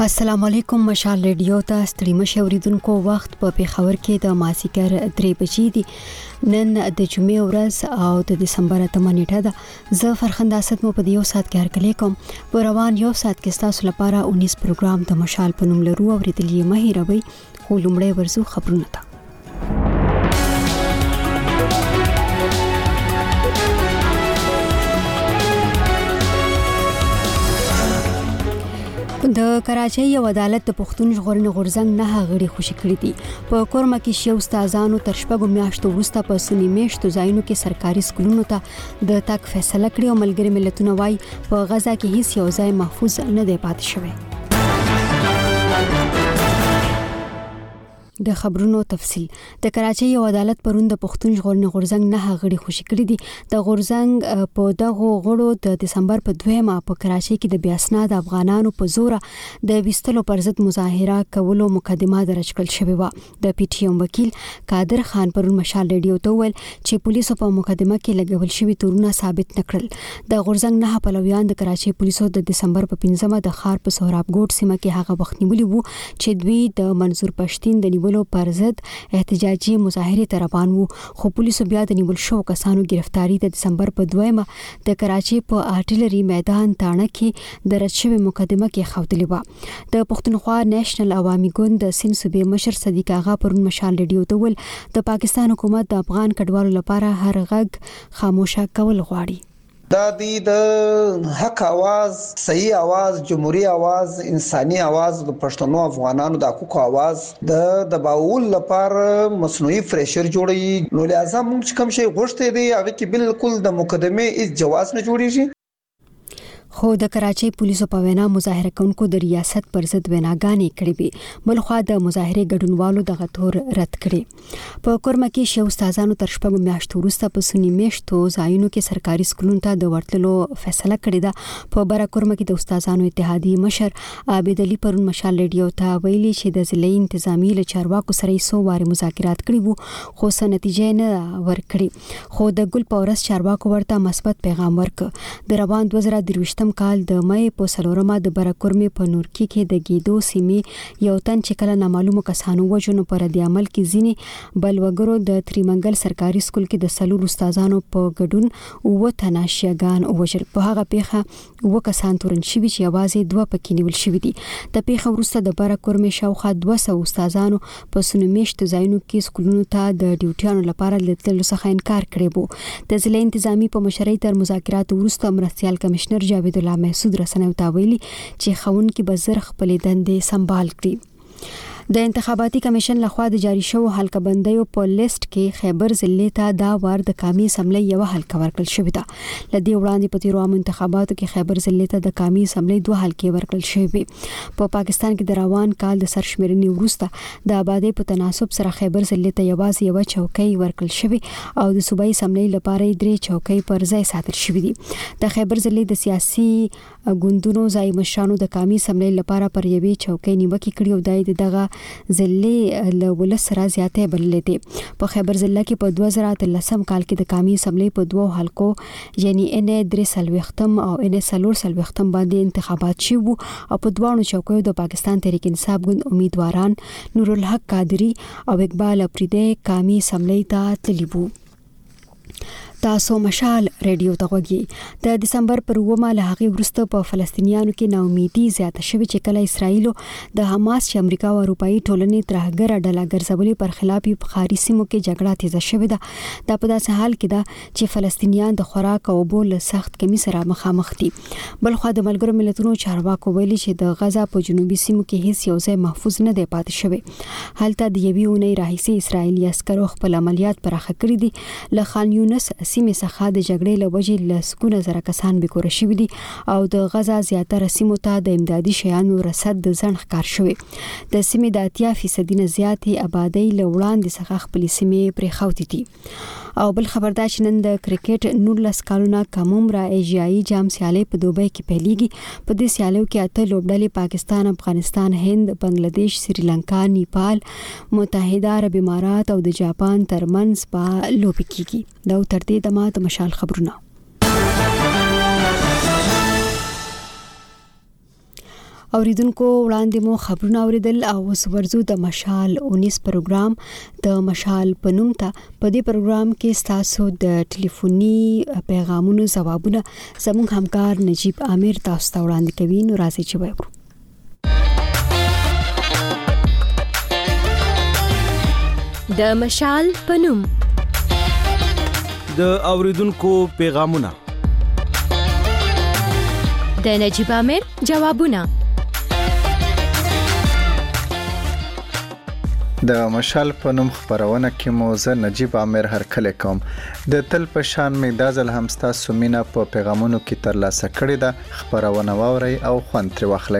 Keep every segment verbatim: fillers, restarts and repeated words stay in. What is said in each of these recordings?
السلام علیکم. مشال ریډیو ته ستړي مشه اوریدونکو وخت په پیښور کې د مازیګر درې بجې دي. نن د جمعې ورځ او د دسمبر اتمه نیټه ده. زه فرخنده اسد مو په یو ساعت کې هرکلی کوم. په روان یو ساعت کې تاسو لپاره انیس پروګرام د مشال په نوم لرو او ریډلې مه هیروئ. خو لومړی ورزو خبرونه ده. د کراچۍ یو عدالت د پښتون ژغورنې غورځنګ نه غړي خوشي کړی دي. په کورما کې شیو استادانو تر شپږو میاشتو وروسته په سنی میشتو ځایونو کې سرکاري سکولونو ته د تک فیصله کړې او ملګری ملتونه وايي په غزا کې هیڅ یو ځای محفوظ نه دی پاتې شوی. د خبرونو تفصیل. د کراچۍ یو عدالت پرون د پښتون ژغورنې غورځنګ نه غړي خوشي کړی دي. د غورځنګ په دغه غړو د دسمبر په دویمه په کراچۍ کې د بیاسنا د افغانانو په زور د وستلو پر ضد مظاهره کولو مقدمه درج کړل شوې و. د پی ټی ایم وکیل قادر خان پرون مشال ریډیو ته ویل چې پولیسو په مقدمه کې لګول شوی تورونه ثابت نکړل. د غورځنګ نه پلویان د کراچۍ پولیسو د دسمبر په پنځمه د ښار په سهراب ګوټ سیمه کې هغه وخت نیولي وو چې دوی د منظور پښتين د ولو پر ضد احتجاجي مظاهره ته روان وو. خو پولیسو بیا د نیول شو کسانو گرفتاری د دسمبر په دویمه د کراچۍ په آرټلري میدان تاڼه کې د رچوي مقدمه کې خوتلی و. د پښتونخوا نېشنل عوامي ګوند د سین صوبې مشر صدیق آغا پرون مشال ریډیو ته ول د پاکستان حکومت د افغان کډوالو لپاره هر غږ خاموشه کول غواړي. دا دی د حق आवाज، صحیح आवाज، جمهوریت आवाज، انساني आवाज، د پښتنو افغانانو د حقوقو आवाज د دباول لپاره مصنوعي پریشر جوړي. نو لازم موږ کوم شي غوښته دی هغه کې بالکل د مقدمه هیڅ جواز نه جوړیږي. خو د کراچۍ پولیسو په وینا مظاهره کوونکو د ریاست پر ضد ویناګانې کړې وي. بلخوا د مظاهره ګډونوالو دغه تور رد کړي. په کورما کې شیو استادانو تر شپږو میاشتو وروسته په سنی میشتو ځایونو کې سرکاري سکولونو ته د ورتلو فیصله کړې ده. په بره کورما کې د استادانو اتحادیې مشر عابد علي پرون مشال ریډیو ته ویلي چې د ضلعي انتظامی له چارواکو سره یې سو واره مذاکرات کړي وو خو څه نتیجه نه ورکړي. خو د ګل پورس چارواکو ورته مثبت پیغام ورک. د روان دوه زره درویشتم کال د مې په سلورمه د برکورمې په نورکی کې د گیدو سیمې یو تن چې کله نامعلومو کسانو وژنو پر د عمل کې ځینی بل وګړو د تریمنګل سرکاري سکول کې د سلور استادانو په ګډون او تناشیاګان وژل. په هغه پیښه و کسان تورن شوي چې یوازې دوه پکې نیول شوي دي. د پیښه وروسته د برکورمې شاوخوا دوه سوه استادانو په سنمیشت ځایونو کې سکولونو ته د ډیوټیانو لپاره د تللو څخه انکار کړی وو. د ضلع انتظامی په مشرۍ تر مذاکرات وروسته مرستيال کمشنر جاوید الله محسود رسنیو ته ویلي چې خاوندکي بزر خپل دندې سمبال کړي. د انتخاباتي کمیشن لخوا د جاری شوو حلقه بندیو په لیست کې خیبر ضلع ته دا وار د کامي اسمبلی یو حلقه ورکړل شوې ده. لدې وړاندې په تیرو عام انتخاباتو کې خیبر ضلع ته د کامي اسمبلی دوه حلقې ورکړل شوې. په پاکستان کې د روان کال د سرشمېرنې وروسته د آبادی په تناسب سره خیبر ضلع ته یوازې یو چوکۍ ورکړل شوې او د صوبایي اسمبلی لپاره درې چوکۍ پر ځای ساتل شوې دي. د خیبر ضلع د سیاسي ګوندونو ځای مشرانو د کامي اسمبلی لپاره پر یوې چوکۍ نیوکه کړې او دای دغه ضلع له ولس سره زیاتې بللې دي. په خیبر ضلع کې په دوه زره اتلسم کال کې د کامي اسمبلی په دوه حلقو یعنی ان درې سلويختم او ان سلور سلويختم باندې انتخابات شوه او په دوه چوکیو د پاکستان تحریک انصاف ګوند امیدواران نورالحق قادری او اقبال افریدی کامي اسمبلی ته تللی وو. تاسو مشال ریډیو ته غوږی. د دسمبر پر اومه له هغې وروسته په فلسطینیانو کې ناامیدي زیاته شوې چې کله اسرائیلو د حماس چې امریکا او اروپایي ټولنې ترهګره ډله ګرځولې پر خلاف په ښاري سیمو کې جګړه تیزه شوې ده. دا په داسې حال کې ده چې فلسطینیان د خوراک او اوبو له سخت کمی سره مخامخ دي. بلخوا د ملګرو ملتونو چارواکو ویلي چې د غزا په جنوبي سیمو کې هیڅ یو ځای محفوظ نه دی پاتې شوی. هلته د یوې اونۍ راهیسې اسرائیلي عسکرو خپل عملیات پراخه کړي دي. له خان یونس سیمې څخه د جګړې له وجې لسګونه زره کسان بېکوره شوي دي او د غزا زیاتره سیمو ته د امدادي شیانو رسد د ځنډ ښکار شوی. د سیمې د اتیا فیصدي نه زیاتې آبادۍ له وړاندې څخه خپلې سیمې پرېښودې دي. او بل خبر دا چې نن د کرکټ نولس کالونه کم عمره ایشیایي جام سیالۍ په دوبۍ کې پیلېږي. په دې سیالیو کې اته لوبډلې پاکستان، افغانستان، هند، بنگلاديش، سریلانکا، نیپال، متحده عرب امارات او د جاپان ترمنځ په لوبې کېږي. دا تر دې دمه د مشال خبرونه. اوریدونکو وړاندې مو خبرونه اوریدل او اوس ورځو د مشال انیس پروګرام د مشال پنوم ته. په دې پروګرام کې تاسو د ټلیفوني پیغامونو ځوابونه زموږ همکار نجیب امیر تاسو ته وړاندې کوي. نو راځي چې وایو د مشال پنوم د اوریدونکو پیغامونه د نجیب امیر جوابونه. د مشال په نوم خبرونه کې مو زه نجیب امیر هرکله کوم. د تل په شان می دازل همستا سومینا په پیغامونو کې ترلاسه کړی ده. خبرونه واوري او خوند تر واخلئ.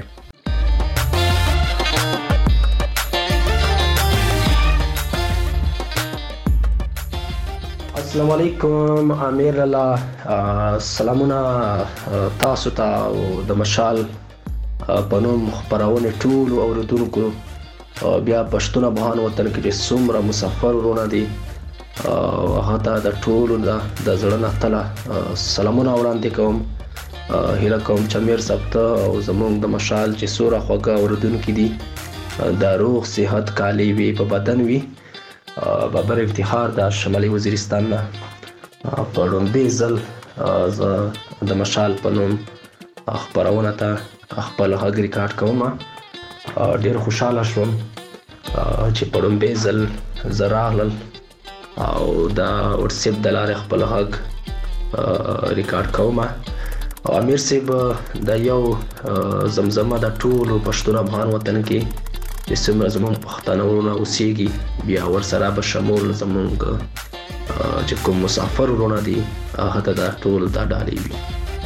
السلام علیکم امیر الله. سلامونه تاسو ته او د مشال په نوم خبرونه ټول اوریدونکو بیا پښتون افغان وطن کې څومره مسافر ورونه دي هغه ته د ټول د زړه تله سلامونه وړاندې کوم. هیله کوم چې امیر صاحب ته او زموږ د مشال چې سوره خوږه اوریدونکو دي د روغ صحت کالی وي په بدن وي. بابر افتخار د شمالي وزیرستان نه په لومبي ځل د مشال په نوم خبرونه ته خپل غږ ریکارډ کوم. ډیر خوشاله شوم چې په لومبي ځل زراغلل او د واتساپ د لارې خپل غږ ریکارډ کوم. امیر صاحب د یو زمزمه د ټول پښتون افغان وطن کې چې څومره زموږ پښتانه ورونه اوسېږي بیا ورسره به شمول زموږ چې کوم مسافر ورونه دي هغه ته دا ټول دا ډالۍ وي.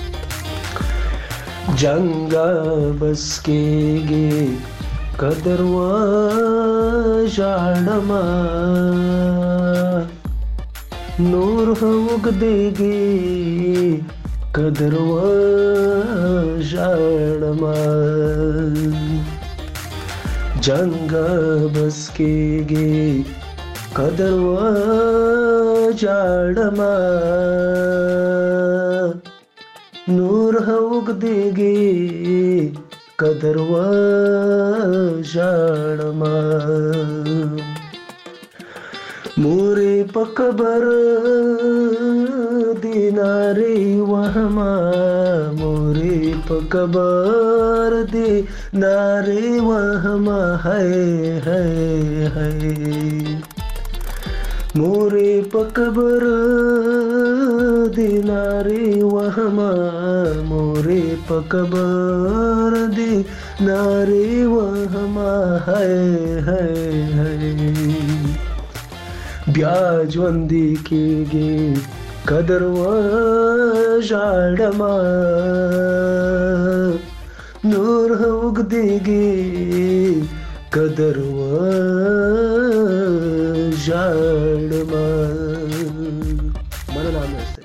جنګ بس کېږي قدر و ژړما نور وګدېږي قدر و ژړما جنگ بس کېږي قدر و ژړما نور وګدېږي قدر و ژړما مورې په قبر دینارې وهما مورې په قبر دینارې وهما هاي هاي هاي مورې په قبر دینارې وهما مورې په قبر دینارې وهما هاي هاي هاي بیا ژوند کېږي قدر و ژړما نور وګدېږي قدر و ژړما. مننه امیر صاحب.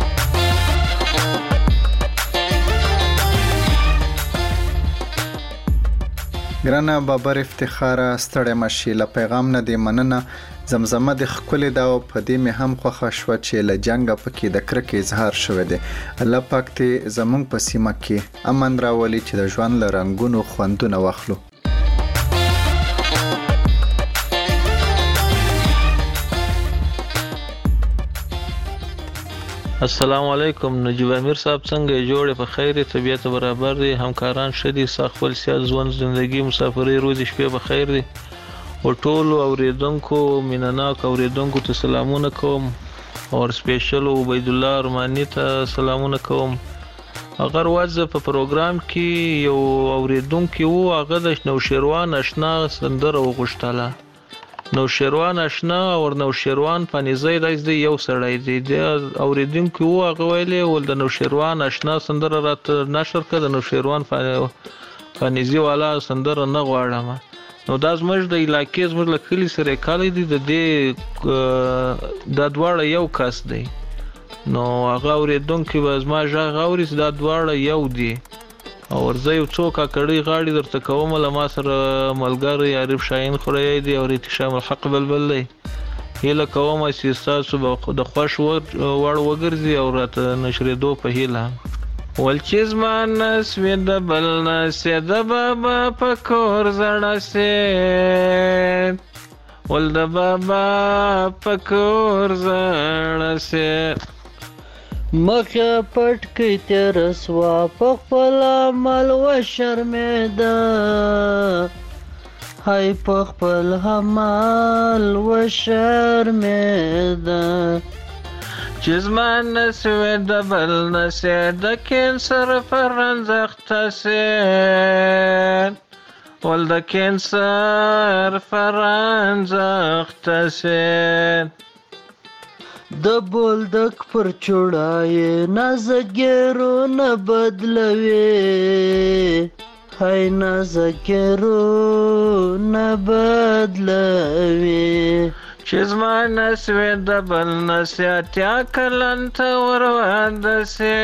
ګرانه بابر افتخار ستړی مشي له پیغام نه دی مننه. زمزمه د خپل دا په دې مې هم خوښه شو چې له جنگ پکې د کرکې اظهار شوی دی. الله پاک ته زمونږ په سیمه کې امن راولي چې د ژوند له رنګونو خوندونه واخلو. السلام علیکم. نجیب امیر صاحب څنګه جوړه په خیر طبيعت برابر دي همکاران شدي خپل سیاست ژوند ژوندۍ مسافرۍ روز شپه په خیر دي او ټول اوریدونکو مینناک اوریدونکو ته سلامونه کوم او سپیشل عبید الله ارمانی ته سلامونه کوم. اگر واځه په پروګرام کې یو اوریدونکو وو هغه د نوشیروان آشنا سندره وغوښتله. نوشیروان آشنا او نوشیروان پنځه دای یو سړی دی د اوریدونکو وو هغه ویلې ول د نوشیروان آشنا سندره رات نشر کړه. د نوشیروان پنځه والا سندره نه غواړم. نو دا زموږ د علاقې زموږ له کلي سره کالی دي د دې د دواړه یو کس دی. نو هغه اوریدونکو به زما ژغ اوري دا دواړه یو دی او ورځي یو څوک کړي غاړي درته کوم له ما سره ملګری عارف شاهین خوري دی او اتشام الحق بلبل دی. هیله کوم چې تاسو د خوښ وړ وګرځي او راته نشریدو په هیله. ول چې زما نس وې د بل نس یې د بابا په کور زړه سې ول د بابا په کور زړه سې مخه پټ کې تیر سوا په خپل عمل و شرمېده هاي په خپل عمل و شرمېده چې زما نس وې د بل نس یې د کینسر فرنځخته سې ول د کینسر فرنځخته سې د بولدک پر چوڑای نازګرو نه بدلوي هاي نازګرو نه بدلوي چې زما نس وې د بل نس اتیا کلن ته ور واده سې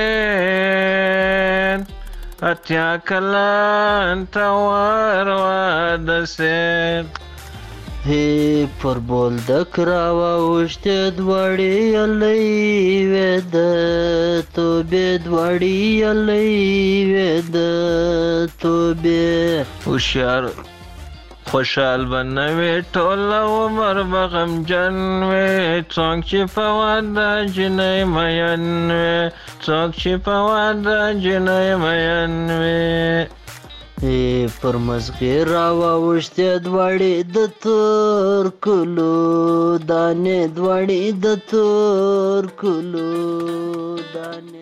اتیا کلن ته ور واده سې هی پر بولدک راوشته دوړې یلې وېد تو به دوړې یلې وېد تو به هوښیار خوشحال بنوي ټول عمر بغم جن وي څوک چې په واده جنۍ مین وي څوک چې په واده جنۍ مین وي ای پر مزغې راوشته دوړې د تور کلو دانې دوړې د تور کلو دانې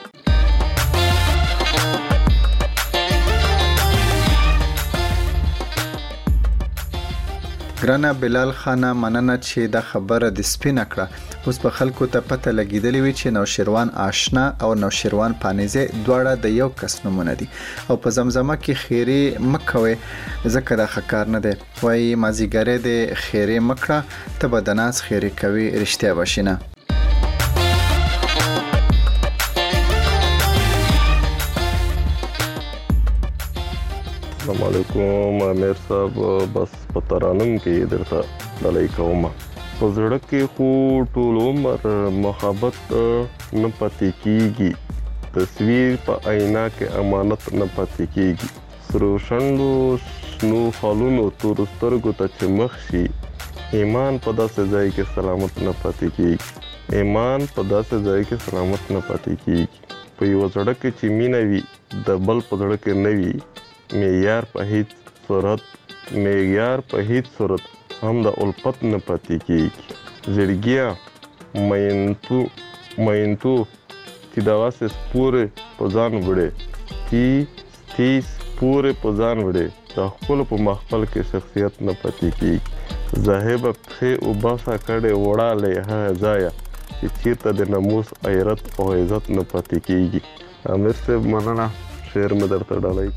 ګرانه بلال خانه مننه چې دا خبره د سپینه کړه اوس په خلکو ته پته لګیدلې وي چې نوشیروان آشنا او نوشیروان پانیزه دواړه د یو کس نمونه دي او په زمزمه کې خیری مکوي ځکه دا خکار نه دی وای مازیګره د خیری مکړه ته به د ناس خیری کوي رښتیا بشینه السلام علیکم امیر صاحب بس په ترانم کې درته ډالۍ کوم په زړه کې خو ټول عمر محبت نه پاتې کیږي تصویر په آینه کې امانت نه پاتې کیږي سرو شندو شنو خالونو تور سترګو ته چې مخ شي ایمان په داسې ځای کې سلامت نه پاتې کیږي ایمان په داسې ځای کې سلامت نه پاتې کیږي په یو زړه کې چې مینه وي د بل په زړه کې نه وي معیار په هیڅ صورت معیار په هیڅ صورت هم د الفت نه پاتې کیږي زړګیا مینتو مینتو چې دا واسه پوره په ځان وړي چې تیس پوره په ځان وړي د خپل په مخفل کې شخصیت نه پاتې کیږي زاهب په او باسا کړه وړاله ها ځایا چې چیرته د ناموس غیرت او عزت نه پاتې کیږي امیر صاحب مننه شعر مې درته ډالۍ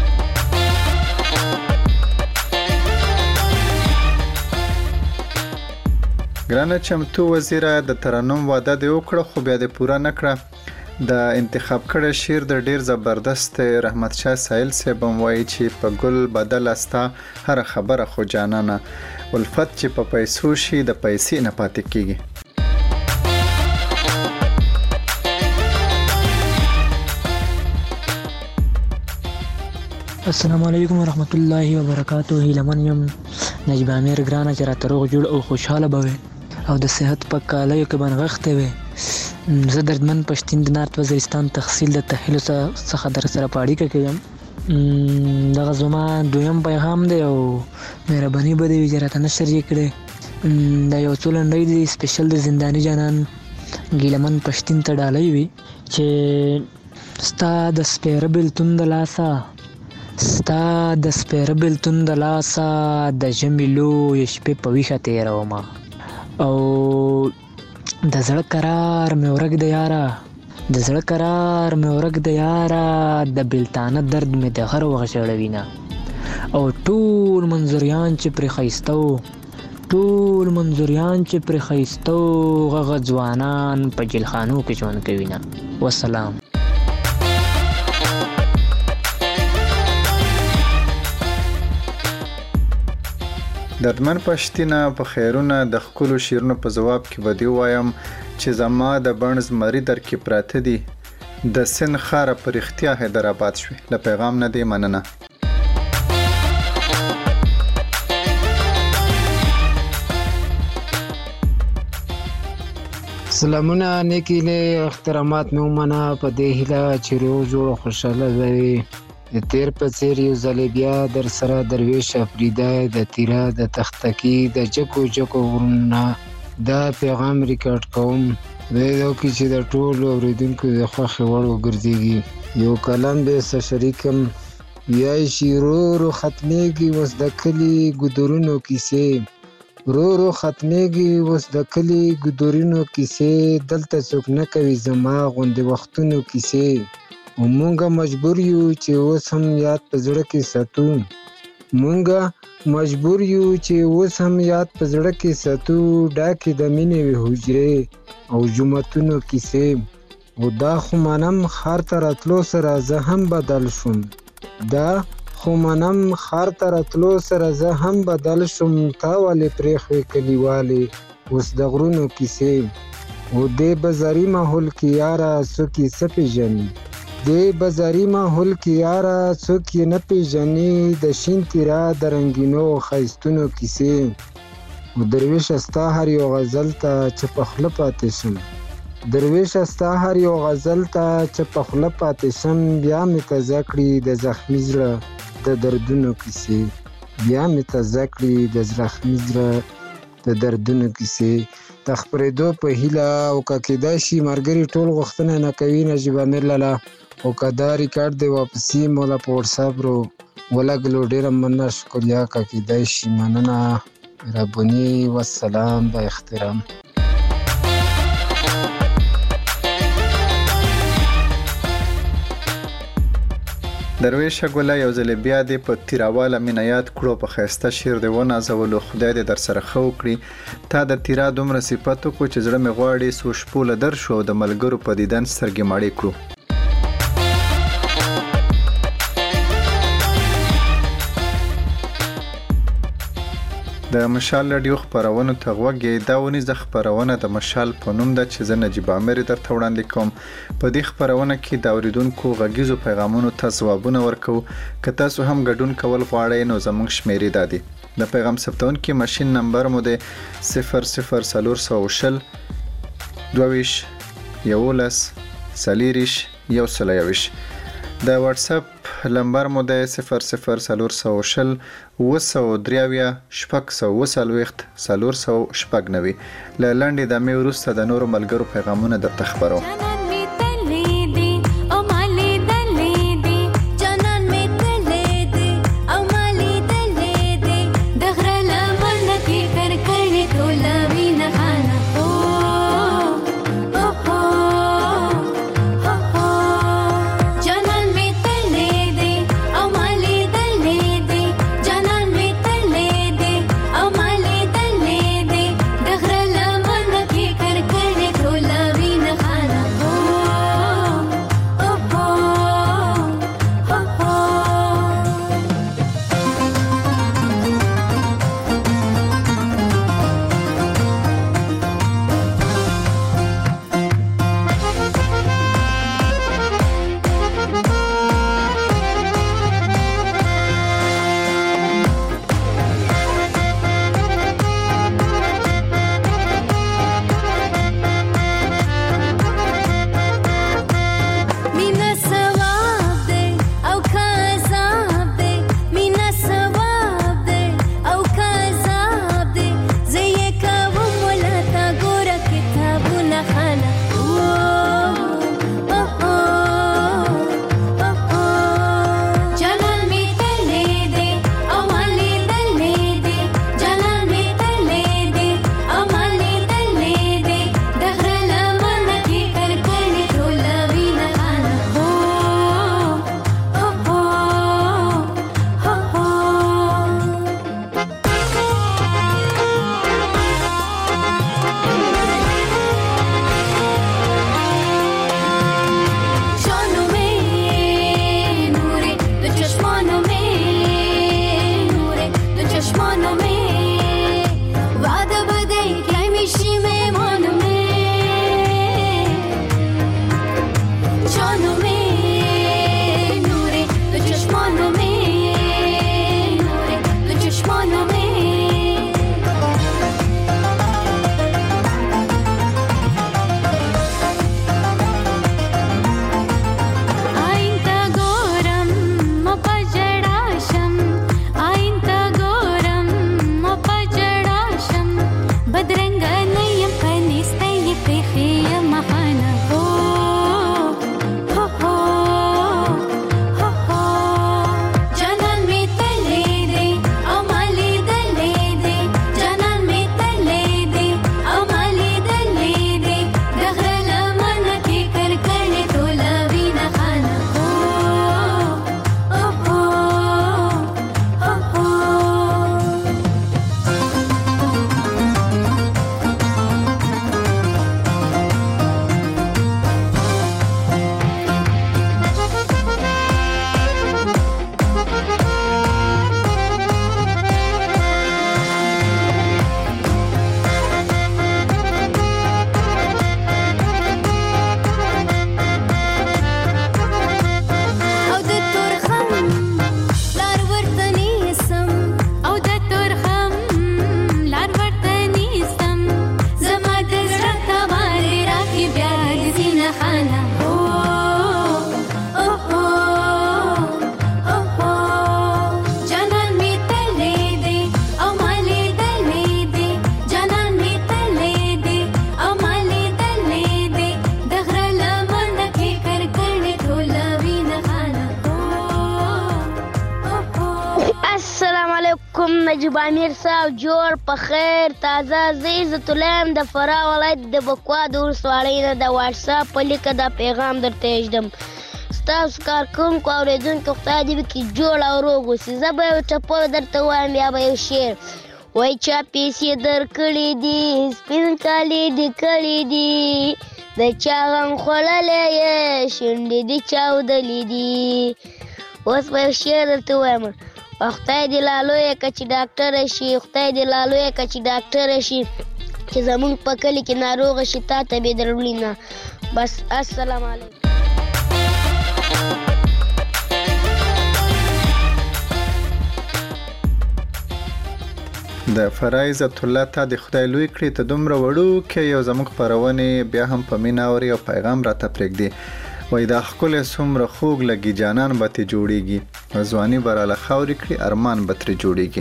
ګرانه چمتو وزیره د ترنم واده دی وکړه خو بیا د پوره نکړه د انتخاب کړه شعر د ډیر زبردست رحمت شاه سایل صاحب وایي چې په ګل بدل استا هر خبره خو جانانه الفت چې په پیسو شي د پیسې نه پاتې کیږي السلام علیکم ورحمت الله وبرکاته هیلمن یم نجیب امیر ګرانه چې راته روغ جوړ او خوشاله بوي او د صحت په کالیو کې بنغښته وي زه دردمن پښتین د نارت وزیرستان تحصیل د تحلیل څخه در سره پاړی کوم دغه زما دویم پیغام دی او مهرباني به دې وجرته نشر یې کړې دا یو څو لنډۍ دی سپیشل د زندانی جانان ګیلمن پښتین ته ډالۍ وي چې ستا د سپیره بلتون د لاسه ستا د سپیره بلتون د لاسه د ژمي لویې شپې په ویښه تېرومه او د زړه قرار مې ورک د یاره د زړه قرار مې ورک د یاره د بلتانه درد مې د هر وخت ژړوینه او ټول منظوریان چې پرې ښایسته وو ټول منظوریان چې پرې ښایسته وو هغه ځوانان په جیلخانو کې ژوند کوینه والسلام دردمن پښتینه په خیرونه د خپل شیرونو په جواب کې ودی وایم چې زما د بڼز مری در کې پراته دي د سن خاره پر اختیا حیدرآباد شوې له پیغام نه دی مننه. سلامونه نیکیله احترامات مې ومنه په دې هیله چې روغ جوړ خوشاله وي. د تیر په څیر یو ځل بیا در سره درویش افریده د تیرا د تختکی د جکو جکو غرونه دا پیغام ریکارډ کوم ویدو کې چې د ټولو اوریدونکو د خوښې وړ وګرځېږي. یو کلم به سره شریکم ویای شي رو رو ختمېږي اوس د کلي ګودرونو کیسې رو رو ختمېږي اوس د کلي ګودرونو کیسې دلته څوک نه کوي زما غوندې وختونو کیسې او مونږه مجبور یو چې اوس هم یاد په زړه کې ساتو مونږه مجبور یو چې اوس هم یاد په زړه کې ساتو ډاکې د مینې وې حجرې او جوماتونو کیسې او دا خو منم ښار ته راتلو سره زه هم بدل شوم دا خو منم ښار ته راتلو سره زه هم بدل شوم تا ولې پرېښوې کلیوالې اوس د غرونو کیسې او دې بازاري ماحول کې یاره څوک یې څه پېژني دې بازاري ماحول کې یاره څوک یې نه پېژني د شین تیرا د رنګینو ښایستونو کیسې او درویشه ستا هر یو غزل ته چې په خوله پاتې شم درویشه ستا هر یو غزل ته چې په خوله پاتې شم بیا مې تازه کړي د زخمي زړه د دردونو کیسې بیا مې تازه کړي د زخمي زړه د دردونو کیسې د خپرېدو په هیله او که کېدای شي ملګري ټول غوښتنه نه کوي نجیب امیر لاله او که دا ریکارډ دی واپسي مولا په وټساپ رو ولګلو ډېره مننه شکریا که کېدای شي مننه مهرباني والسلام با احترام. درویشه ګله یو ځل بیا دې په تیراواله مینه یاد کړو په ښایسته شعر دې ونازولو خدای دې در سره ښه وکړي. تا د تیرا دومره صفت وکړو چې زړه مې غواړي څو شپو له در شو او د ملګرو په دیدن سترګې مړې کړو. د مشال رادیو خپرونو ته غوږ یې دا ونیزه خپرونه د مشال په نوم ده چې زه نجیب امیر درته وړاندې کوم. په دې خپرونه کې د اوریدونکو غږیزو پیغامونو ته ځوابونه ورکوو. که تاسو هم ګډون کول غواړئ نو زموږ شمیرې دا دي. د پیغام ثبتونکي ماشین نمبر مو دی صفر صفر څلور سوه شل دوه ویشت یولس څلېرویشت یو سل یوویشت. د واتس اپ نمبر مو دی صفر صفر څلور سوه شل اوه سوه درې اویا شپږ سوه اوه څلوېښت څلور سوه شپږ نوي. له لنډې دمې وروسته د نورو ملګرو پیغامونه درته خپروم. یم پنیسته یې پېښې یم خانه هو هو هو هو هو جانان مې تللی دی او ما لیدلی دی جانان مې تللی دی او ما لیدلی دی د غره لمنه کې کرکړې ټولوینه خانه هو هو هو هو هو او د تورخم لار ورته نیسم او د تورخم لار ورته نیسم زما د زړه تبارې راکې بیا د سینه خانه هو او هو او هو جانان مې تللی دی او ما لیدلی دی جانان مې تللی دی او ما لیدلی دی د غره لمنه کې کرکړې ټولوینه خانه هو او هو السلام علیکم نجیب امیر صاحب جوړ په خیر تازه زه عزت الله یم د فراه ولایت د بکوا د ولسوالۍ نه د واټساپ په لیکه دا پیغام درته ایږدم ستاسو کارکوونکو اورېدونکو خدای دې وکړي جوړ او روغ اوسي زه به یو ټپه درته ووایم یا به یو شعر وایي چا پیسې درکړي دي سپین کالي دې کړي دي د چا غم خوړلی یې شونډې دې چاودلي دي اوس به یو شعر درته ووایم خدای دې لا لویه که چې ډاکټره شي خدای دې لا لویه که چې ډاکټره شي چې زمونږ په کلي کې ناروغه شي تا ته بې درملي نه بس السلام علیکم د فرای عزت الله تا د خدای لوی کړی ته دومره وړو کې یو زموږ خپرونې بیا هم په مینا اوري او پیغام راته پرېږدي وای دا ښکلی څومره خوږ لګي جانان به ترې جوړیږي ځواني به راله خاورې کړي ارمان به ترې جوړیږي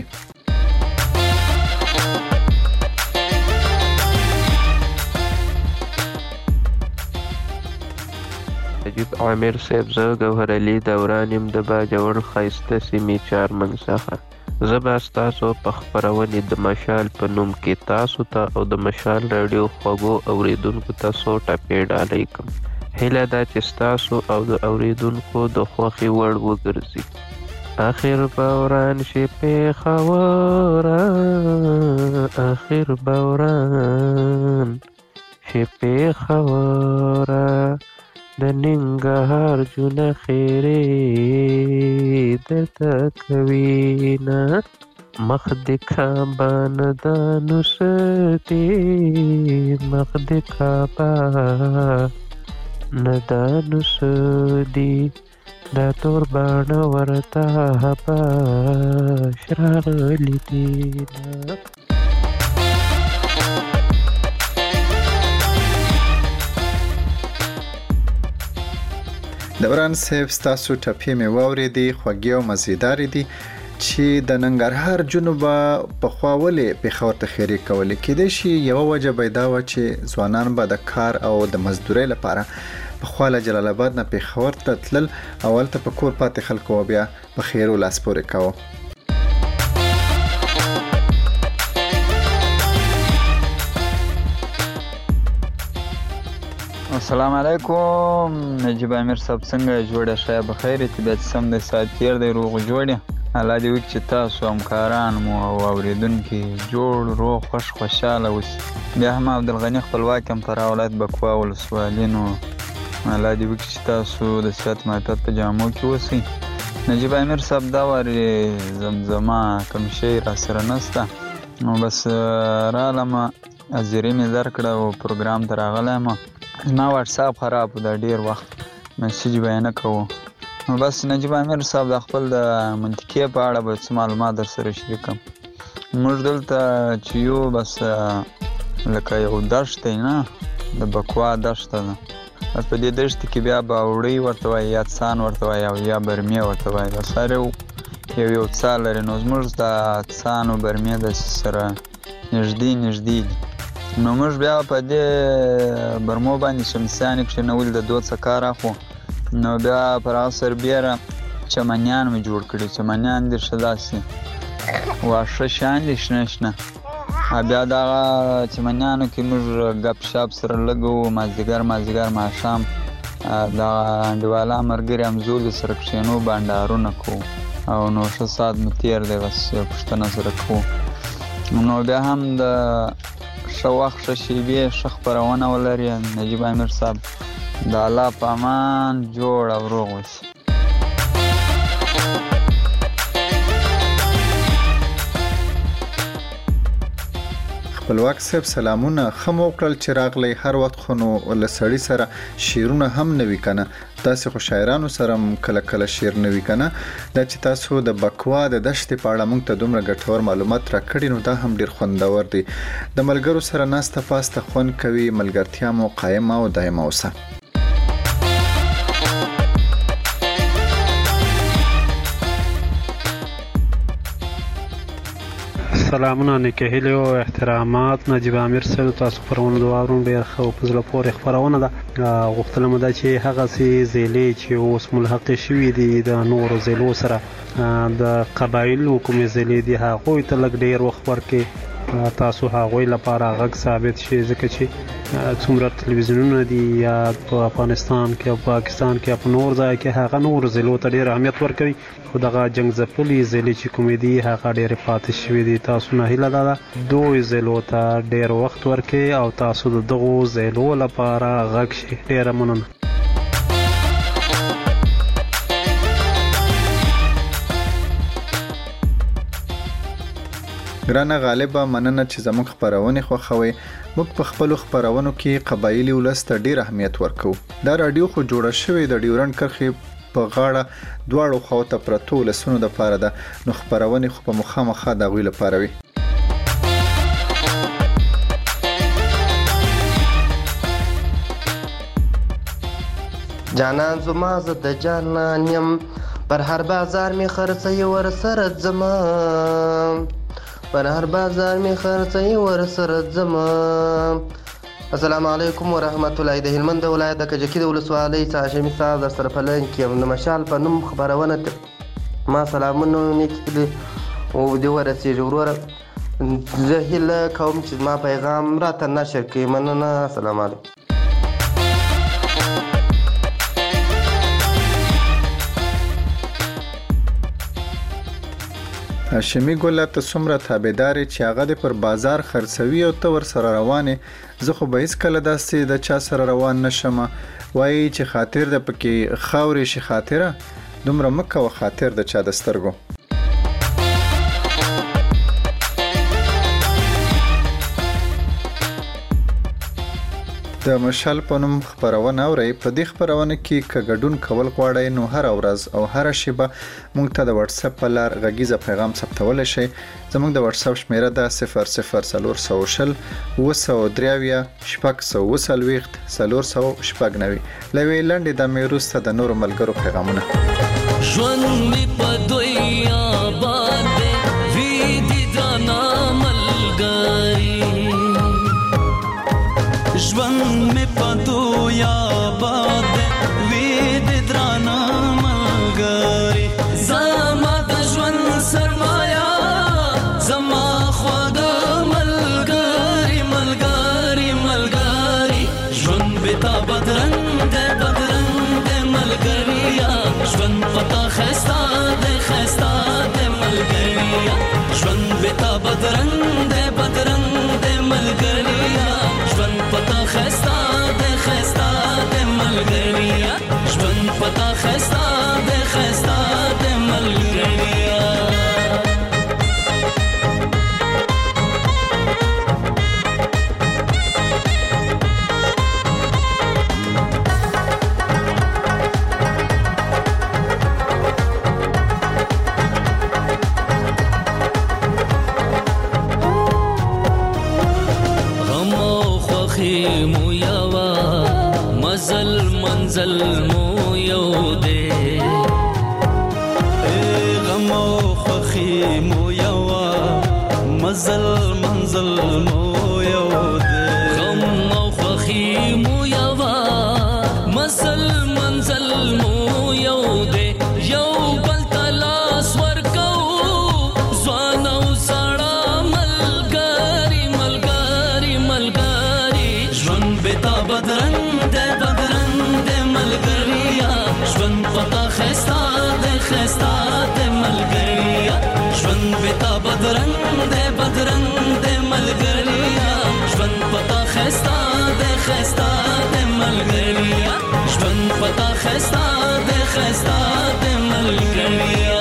نجیب عامر صاحب زه ګوهر علي دوران یم د باجوړ ښایسته سیمې چارمنګ څخه زه به ستاسو په خپرونې د مشال په نوم کې تاسو ته او د مشال راډیو خوږو اورېدونکو ته څو ټپې ډالۍ کړم هیله ده چې ستاسو او د اورېدونکو د خوښې وړ وګرځي آخر بوران شي پېښوره آخر بوران شي پېښوره د ننګرهار جونه خیرې درته کوینه مخ د کعبه نه د نصرتې مخ د کعبه نه د نصرتې دا تور باڼه ورته حباش راغلي دینه دوران صاحب ستاسو ټپې مې واورېدې خوږې او مزیدارې دي چې د ننګرهار جنوبه پخوا ولې پېښور ته خیرې کولې کېدای شي یوه وجه به دا وه چې ځوانان به د کار او د مزدورۍ لپاره پخوا له جلال آباد نه پېښور ته تلل او هلته په کور پاتې خلکو بیا په خیرو لاس پورې کوه السلام علیکم نجیب امیر صاحب څنګه جوړه ښه بخیر طبیعت سم دی ساعت تیر دی روغ جوړ الله دې وکړي چې تاسو همکاران مو او اورېدونکي جوړ روغ خوش خوشحاله اوسي بیا هم عبدالغني خپلواک هم فراه ولایت بکوا ولسوالي نو الله دې وکړي چې تاسو د صحت معافیت په جامو کې اوسئ نجیب امیر صاحب دا وارې زمزمه کوم شی راسره نشته نو بس رالم حاضري مې درکړه او پروګرام ته راغلی یم زما واټساپ خراب و دا ډېر وخت میسیج به یې نه کوو نو بس نجیب امیر صاحب د خپل د منطقې په اړه به څه معلومات در سره شریکم موږ دلته چې یو بس لکه یو دشت دی نه د بکوا دشته ده بس په دې دشت کې بیا باوړۍ ورته وایي یا څان ورته وایي او یا برمې ورته وایي بس هر یو یو یو څا لري نو زموږ د څان او برمې داسې سره نږدې نږدې دي نو موږ بیا په دې برمو باندې شمسیانې کښېنول د دود څه کار اخلو. نو بیا پر هغه سربیره چمنیان مې جوړ کړي. چمنیان دې ښه داسې واښه شیان دي شنه شنه. بیا دغه چمنیانو کې موږ ګپ شپ سره لږ وو، مازدیګر مازدیګر ماښام دغه انډیواله ملګري همزولو سره کښېنو، بانډارونه کوو او نو ښه ساعت مو تېر دی، بس پوښتنه سره کوو. نو بیا هم د ښه وخت ښه شېبې ښه خپرونه ولري. نجیب امیر صاحب د الله په امان جوړ او روغ اوسي. خپلواک صاحب سلامونه. ښه مو وکړل چې راغلی. هر وخت خو نو له سړي سره شعرونه هم نه وي که نه، داسې خو شاعرانو سره هم کله کله شعر نه وي که نه. دا چې تاسو د بکوا د دښتې په اړه موږ ته دومره ګټور معلومات راکړي، نو دا هم ډېر خوندور دی. د ملګرو سره ناسته پاسته خوند کوي، ملګرتیا مو قایمه او دایمه اوسه. سلامونه، نیکه هیلې او احترامات. نجیب امیر صاحب تاسو خپرونه د واورون ډېر ښه او په زړه پورې خپرونه ده. غوښتله مو ده چې هغسې ضلعې چې اوس ملحقې شوي دي د نورو ضلعو سره، د قبایلو کومې ضلعې دي هغوی ته لږ ډېر وخت ورکړئ، تاسو هغوی لپاره غږ ثابت شي، ځکه چې څومره تلویزیونونه دي یا په افغانستان کې او پاکستان کې او په نور ځای کې هغه نورو ضلعو ته ډېر اهمیت ورکوي، خو دغه جنګ ځپلي ضلعې چې کومې دي هغه ډېرې پاتې شوي دي. تاسو نه هیله دا ده دوی ضلعو ته ډېر وخت ورکړئ او تاسو د دغو ضلعو لپاره غږ شي. ډېره مننه. ګرانه غالبه مننه چې زموږ خپرونې خوښوئ. موږ په خپلو خپرونو کې قبایلي ولس ته ډېر اهمیت ورکوو. دا راډیو خو جوړه شوې د ډیورنډ کرښې په غاړه دواړو خواو ته پرتو ولسونو دپاره ده، نو خپرونې خو په مخامخا د هغوی لپاره وي. جانان زما زه د جانان یم، پر هر بازار می خرڅوي ورسره ځمه، پر هر بازار می خرڅوي ورسره ځمه. السلام علیکم ورحمت الله. د هلمند ولایت د کجکي د ولسوالۍ څخه هاشمي صاحب در سره په لین کې یم. د مشال په نوم خپرونه ما سلامونه نیکې او دې ورسېږي وروره. زه هیله کوم چې زما پیغام راته نشر کړئ. مننه. السلام علیکم. هاشمي ګله ته څومره تابعدارې چې هغه دې پر بازار خرڅوي او ته ورسره روانې. زه خو به هېڅکله داسې د چا سره روان نشم. وایي چې خاطر د پکې خاورې شي خاطره، دومره مه کوه خاطر د چا د سترګو. د مشال په نوم خپرونه اورئ. په دې خپرونه کې که ګډون کول غواړئ نو هره ورځ او هره شیبه موږ ته د واتس اپ په لار غږیزه پیغام ثبتولی شئ. زموږ د واتس اپ شمیره ده صفر صفر څلور سوه شل اوه سوه درې اویا شپږ سوه اوه څلوېښت څلور سوه شپږ نوي. له یوې لنډې دمې وروسته د نورو ملګرو پیغامونه. ژوند مې په دوی آباد دی، وي دي درانه ملګري، ژوند مې په دوی آباد دی، وي دي درانه ملګري، زما د ژوند سرمایه، زما خواږه ملګري ملګري ملګري، ژوند بې تا بدرنګ دی بدرنګ دی ملګريه، ژوند پتا خستا دی خستا دی ملګريه، ژوند بې تا بدرنګ دی بدرنګ دی ملګريه، ژوند پتا خستا دی خستا دی ملګريه، ژوند پتا خستا دی خستا دی ملګريه. مو یوا مزل منزل مو یو دے، غم او خوخی مو یوا مزل منزل مو یو دے، بدرنګ دې بدرنګ دې ملګریا ژوند پتا خستا دې خستا دې ملګریا ژوند پتا بدرنګ دې بدرنګ دې ملګریا ژوند پتا خستا دې خستا دې ملګریا ژوند پتا خستا دې خستا دې ملګریا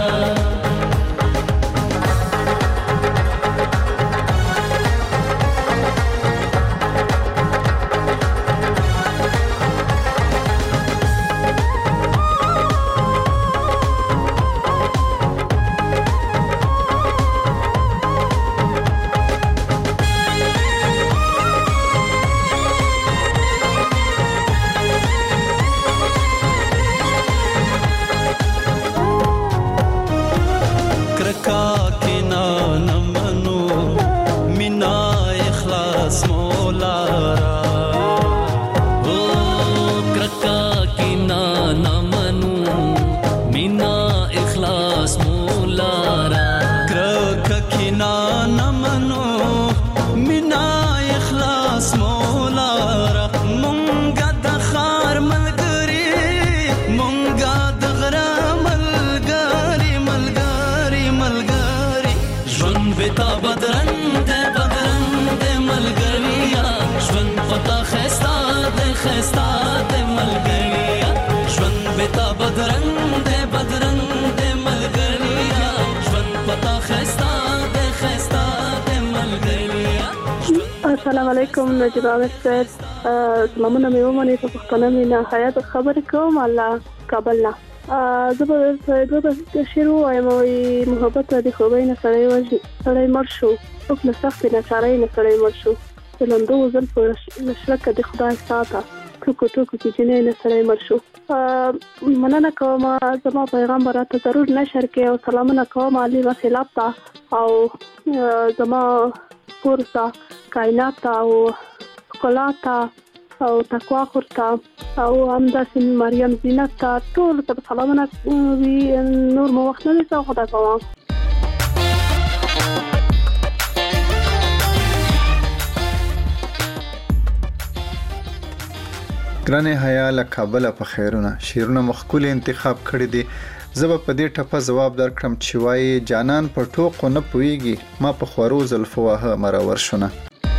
السلام علیکم نجیب عامر صاحب سلامونه مې ومنئ په پښتنه مې نه حیات خبرې کوم الله کابل نه زه به دوه دقیقې شعر ووایم وایي محبت د خوبۍ نه سړی وژني سړی مړ شو څوک له سختې ناچارۍ نه سړی مړ شو د لمدو زلفو شرکه د خدای ساته ټوکو ټوکو کې جنۍ نه سړی مړ شو مننه کوم زما پیغام به راته ضرور نشر کړئ او سلامونه کوم علي خلاف ته او زما کور ته کائنات ته او ښکلا ته او تقوا خور ته او همداسې مریم زینت ته ټولو ته سلامونه وي نور مو وخت نه نیسم خدای پامان ګرانې حیا له کابله په خیرونه شعرونه مو ښکلي انتخاب کړي دي زه به په دې ټپه ځواب درکړم چې وایي جانان په ټوقو نه پوهېږي ما په خورو زلفو واهه مرور شونه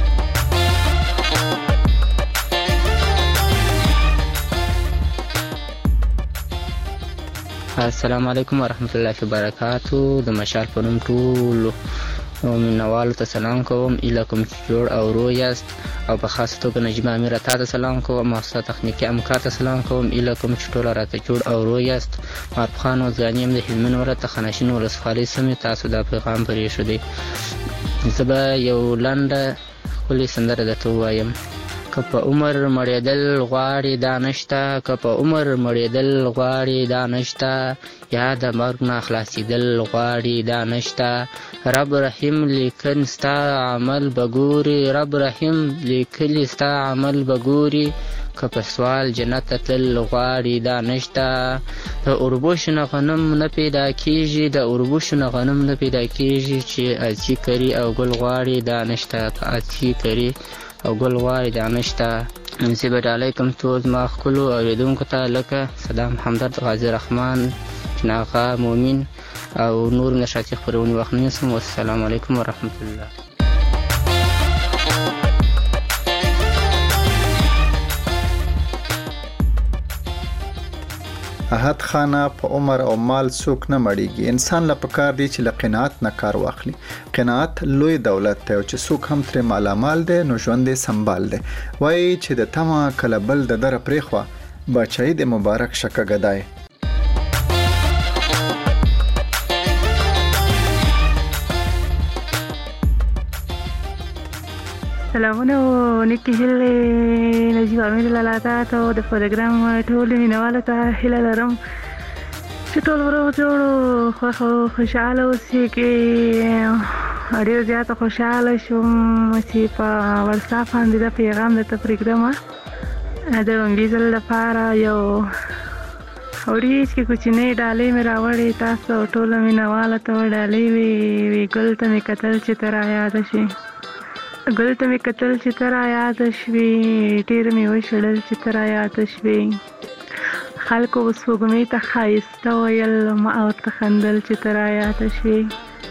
السلام علیکم ورحمت الله وبرکاتو د مشال په نوم ټولو مینوالو ته سلام کوم ایله کوم چې جوړ او روغ یاست او په خاصه توګه نجیب امیر تا ته سلام کوم او ستا تخنیکي همکار ته سلام کوم ایله کوم چې ټوله راته جوړ او روغ یاست معروف خان وزګاني یم د هلمند ولایت خانشین ولسوالۍ سیمې تاسو دا پیغام پرې ایښودی زه به یو لنډه ښکلې سندره درته ووایم که په عمر مړېدل غواړې دا نشته که په عمر مړېدل غواړې دا نشته یا د مرګ نه خلاصېدل غواړې دا نشته رب رحیم لیکن ستا عمل به ګوري رب رحیم لیکلي ستا عمل به ګوري که په سوال جنت ته تلل غواړې دا نشته د اوربوش نه غنم نه پیدا کېږي د اوربوش نه غنم نه پیدا کېږي چې ازي کري او ګل غواړې دا نشته که ازي کري او ګل غواړي دا نشته نصیب ډالۍ کوم ټول زما ښکلو اورېدونکو ته لکه صدام همدرد غازي رحمان جناغه مومن او نور نشاطي خپرونې وخت نه نیسم والسلام علیکم ورحمت الله احد خانه په عمر او مال څوک نه مړیږي انسان له پکار دی چې له قناعت نه کار واخلي قناعت لوی دولت دی او چې څوک هم ترې مالامال دی نو ژوند یې سنبال دی وایي چې د تمه کله بل د دره پرېخوه باچایي د مبارک شکه ګدای سلامونه او نیکی هیلې نجیب امیر لاله ته د پروګرام ټول مینوالو ته هیله لرم چې ټول ورو جوړو خو خوشاله اوسئ کې ډېر زیاته خوشاله شوم چې په واتساپ باندې دا پیغام درته پرېږدم د لومړي ځل لپاره یو اوریج کې کوچنۍ ډالۍ مې راوړې تاسو ټولو مینوالو ته ډالۍ وي وی ګل ته مې کتل چې ته رایاده شي ګل ته مې کتل چې ته را یاد شوې، ډېر مې وشړل چې ته را یاد شوې. خلکو سپوږمۍ ته ښایسته ویل، ما ورته خندل چې ته را یاد شوې.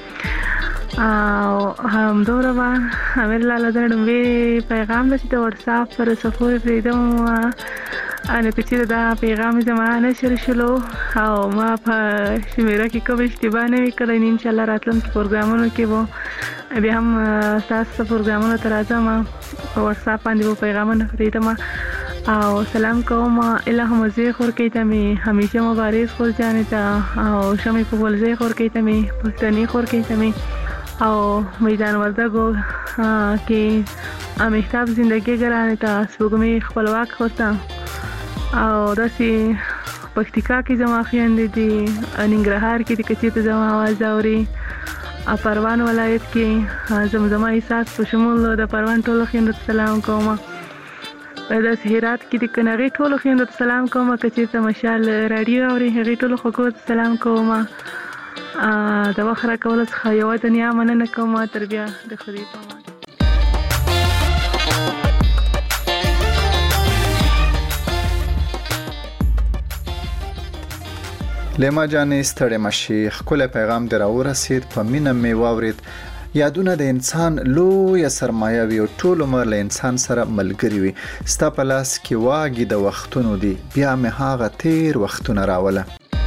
او همدومره به امیر لاله زه ډومبې پیغام ده چې د وټساپ پر صفحو یې پرېږدم. نو که چېرې دا پیغام زما نشر شلو او ما په شمېره کې کوم اشتباه نه وي کړی، نو انشاءالله راتلونکي پروګرامونو کې به بیا هم ستاسو پروګرامونو ته راځم، په وټساپ باندې به پیغامونه پرېږدم. او سلام کوم اله مزه خورکې ته مې همیشه مبارز خور جانې ته، او شمې په ولزې خورکې ته مې پښتني خورکې ته مې، او میدان وردګو کې امیتاب زندگی ګرانې ته، سپوږمۍ خپلواک خورته، او داسې پکتیکا کې زما خویندې دي، ننګرهار کې د کچې ته زما آواز اوري، پروان ولایت کې زمزمه احساس په شمول د پروان ټولو خویندو ته سلام کوم. داسې هرات کې د کنغې ټولو خویندو ته سلام کوم، که چېرته مشال راډیو اوري هغې ټولو خوږو ته سلام کوم. د وخت راکولو څخه یوه دنیا مننه کوم. تر بیا د خدای په امان. لیما جانې ستړې مشي، ښکلی پیغام دې راورسېد، په مینه مې واورېد. یادونه د انسان لویه سرمایه وي او ټول عمر له انسان سره ملګري وي. ستا په لاس کې واګي د وختونو دي، بیا مې هغه تیر وختونه راوله.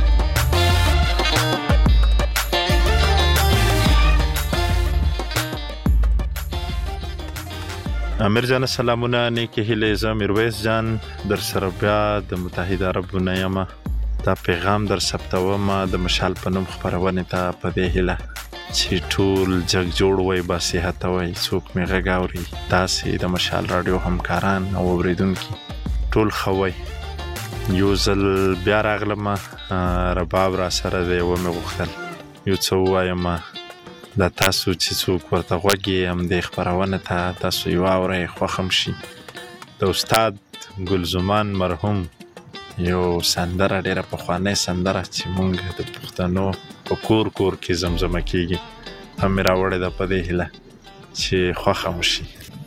امیر جان سلامونه، نیکی هیلې. زه میرویس جان در سره بیا د متحده عربونه یم. دا پیغام در ثبتوم د مشال په نوم خپرونې ته په دې هیله چې ټول جګ جوړ وي، با صحت وي، څوک مې غږ اوري، تاسې د مشال راډیو همکاران او اوریدونکي ټول ښه وئ. یو ځل بیا راغلم، رباب را سره دی، ومې غوښتل یو څه ووایم. دا تاسو چې څوک ورته غوږ یې همدې خپرونه ته تاسو یې واورئ، خوښ هم شي. د استاد ګلزمان مرحوم یو سندره، ډېره پخوانۍ سندره چې مونږ د پښتنو په کور کور کې زمزمه کېږي، هم مې راوړې ده په دې هیله چې خوښه مو شي.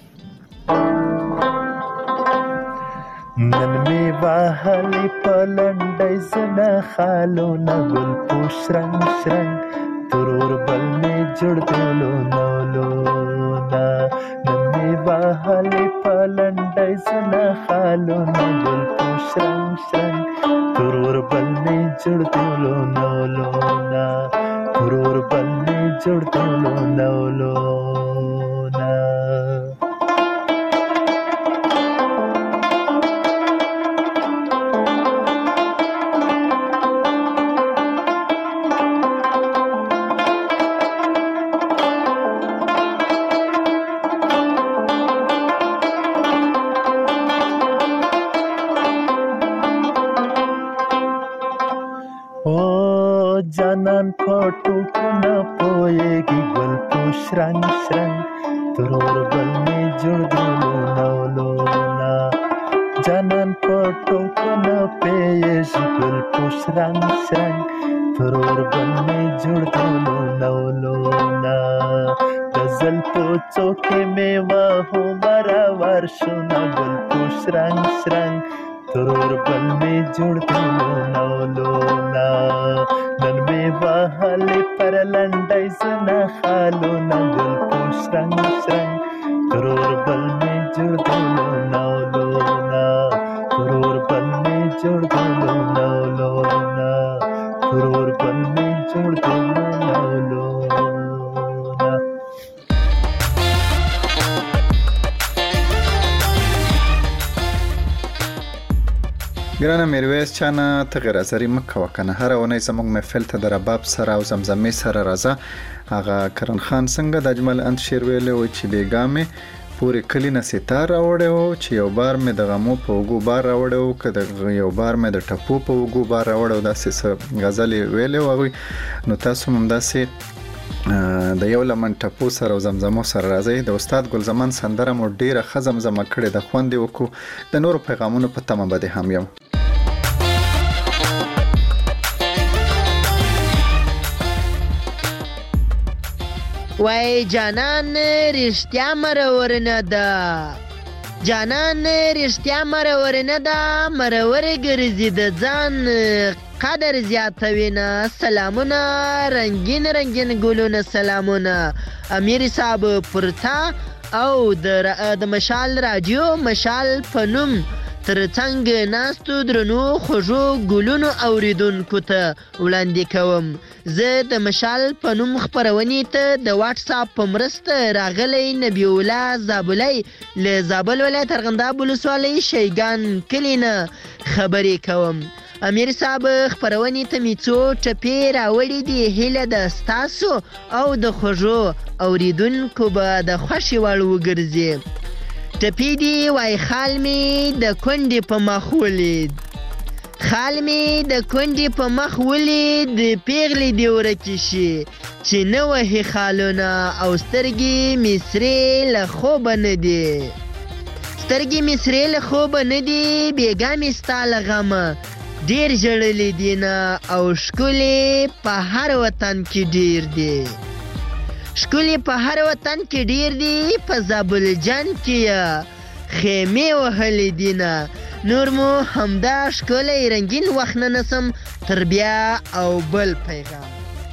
نن مې وهلې په لنډۍ زنه خالونه، ګل پوش رنګ شرنګ ترور بل مې جوړ دلو نولونه. نن مې وهلې په لنډۍ زنه خالونه، ګل پوش رنګ شرنګ ترور بل مې جوړ دلو نولونه، ترور بل مې جوړ دلو نولونه. جانان پټو کنه پويږي، ګل پوش رنگ شرنگ ترور بل می جوړ دلو نولونا. جانان پټو کنه پويږي، ګل پوش رنگ شرنگ ترور بل می جوړ دلو نولونا. غزل پوڅو کې می واه مرا ورشونا، ګل پوش رنگ شرنگ ترور بل می جوړ دلو نولونا. نن می وهلې پر لنډۍ زنه خالونه، ګل پوش رنګ شرنګ ترور بل می جوړ دلو نولونا، ترور بل می جوړ دلو نولونا، ترور بل می جوړ دلو نولونا. ګرانه میرویس چانه ته غیر ازري مکه وکنه، هر اونۍ زموږ محفل ته د رباب سره او زمزمې سره راځه. هغه کرن خان څنګه د اجمل انت شعر ویلی و چې بیګامې پورې کلی نه ستار راوړی و، چې یو بار مې د غمو په اوږو بار راوړی و، که د یو بار مې د ټپو په اوږو بار راوړی و، داسې څه غزلې ویلی و هغوی. نو تاسو هم داسې د یو لمن ټپو سره او زمزمو سره راځي. د استاد ګلزمان سندره مو ډیره ښه زمزمه کړې ده، خوند یې وکړو. د نورو پیغامونو په تمه به دې هم یم. وای جانان رښتیا مرور نه ده جانان رښتیا مرور نه ده مرور ګرځي د ځان قدر زیاتوي نه سلامونه رنگین رنگین ګلونه سلامونه امیر صاحب پرتا او د مشال رادیو مشال په نوم تر څنګ ناستو درنو خوږو ګلونو اوریدونکو ته وړاندې کوم زه د مشال په نوم خپرونې ته د واټساپ په مرسته راغلی نبی الله زابلی له زابل ولایت ارغنداب ولسوالۍ شیګان کلي نه خبرې کوم امیر صاحب خپرونې ته مې څو ټپې راوړي دي هیله ده ستاسو او د خوږو اوریدونکو به د خوښې وړ وګرځي ټپې دي وای خال مې د کونډې په مخ ولید خال مې د کونډې په مخ ولید پیغلې دې ورکې شي چې نه وهي خالونه او سترګې مې سرې له خوبه نه دي سترګې مې سرې له خوبه نه دي بېګا مې ستا له غمه ډېر ژړلې دي نه او ښکلې په هر وطن کې ډېر دي ښکلې په هر وطن کې ډېر دي په زابل جان کې یې خیمې وهلې دي نه نور مو همدا ښکلی رنګین وخت نه نسم تر بیا او بل پیغام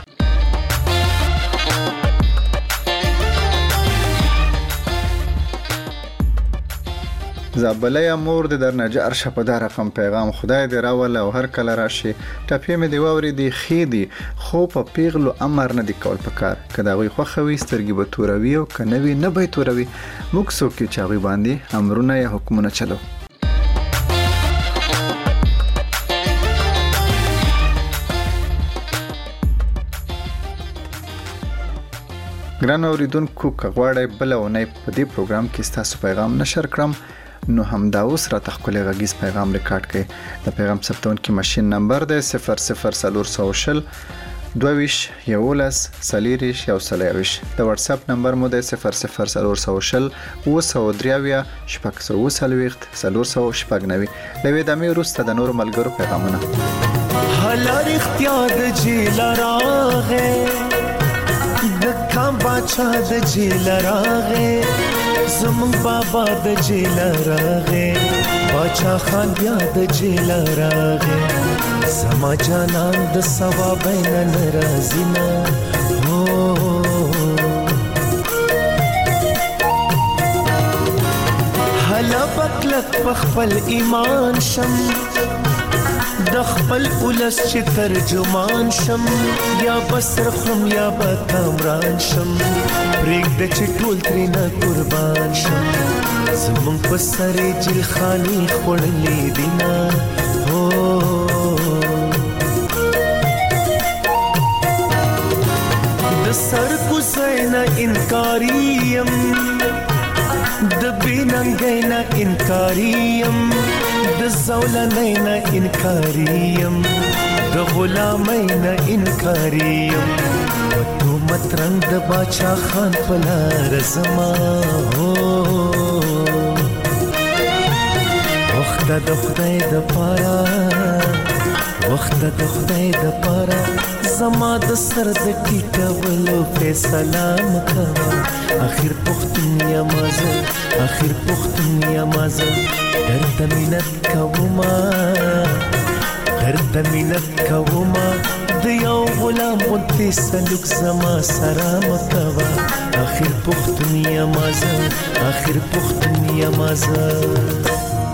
زابلی امور د درنجه ارشه په دا رقم پیغام خدای دې راول او هر کله راشي ټپې مې دی واورېدې ښې دي خو په پیغلو امر نه دی کول پکار که د هغوی خوښه وي سترګې به توروي او که نه وي نه به یې توروي موږ څوک یو چې هغوی باندې امرونه یا حکمونه چلو ګران اوریدونکو که غواړئ بله اونۍ په دې پروګرام کې ستاسو پیغام نشر کړم نو همدا اوس راته ښکلی غږیز پیغام ریکارډ کړئ د پیغام ثبتونکي ماشین نمبر دی صفر صفر څلور سوه شل دوه ویشت یولس څلېرویشت یو سل یوویشت د واتساپ نمبر مو دی صفر صفر څلور سوه شل اوه سوه درې اویا شپږ سوه اوه څلوېښت څلور سوه شپږ نوي له یوې دمې وروسته د نورو ملګرو پیغامونه هله رښتیا د جیله راغې د کام باچا د جیله راغې زمون بابا د جیله راغې باچا خان بیا د جیله راغې زما جانان د سوا بین ناراضی نه هو هلا بکلک په خپل ایمان شم د خپل ولس چې ترجمان شم یا بسر خم یا به کامران شم پرېږده چې ټول ترېنه قربان شم زمونږ په سرې جیل خاني خوړلې دي نه هو د سر کوزی نه انکاري یم د بېننګۍ نه انکاري یم د زولنۍ نه انکاري یم د غلامۍ نه انکاري یم په تهمت رنګ د باچا خان په لاره زما هو وخته د خدای دپاره وخته د خدای دپاره زما د سر د ټیټولو فیصله مه کوه اخر پښتون یمه زه اخر پښتون یمه زه درته مینت کومه درته مینت کومه د یو غلام غوندې سلوک زما سره مه کوه اخر پښتون یمه زه اخر پښتون یمه زه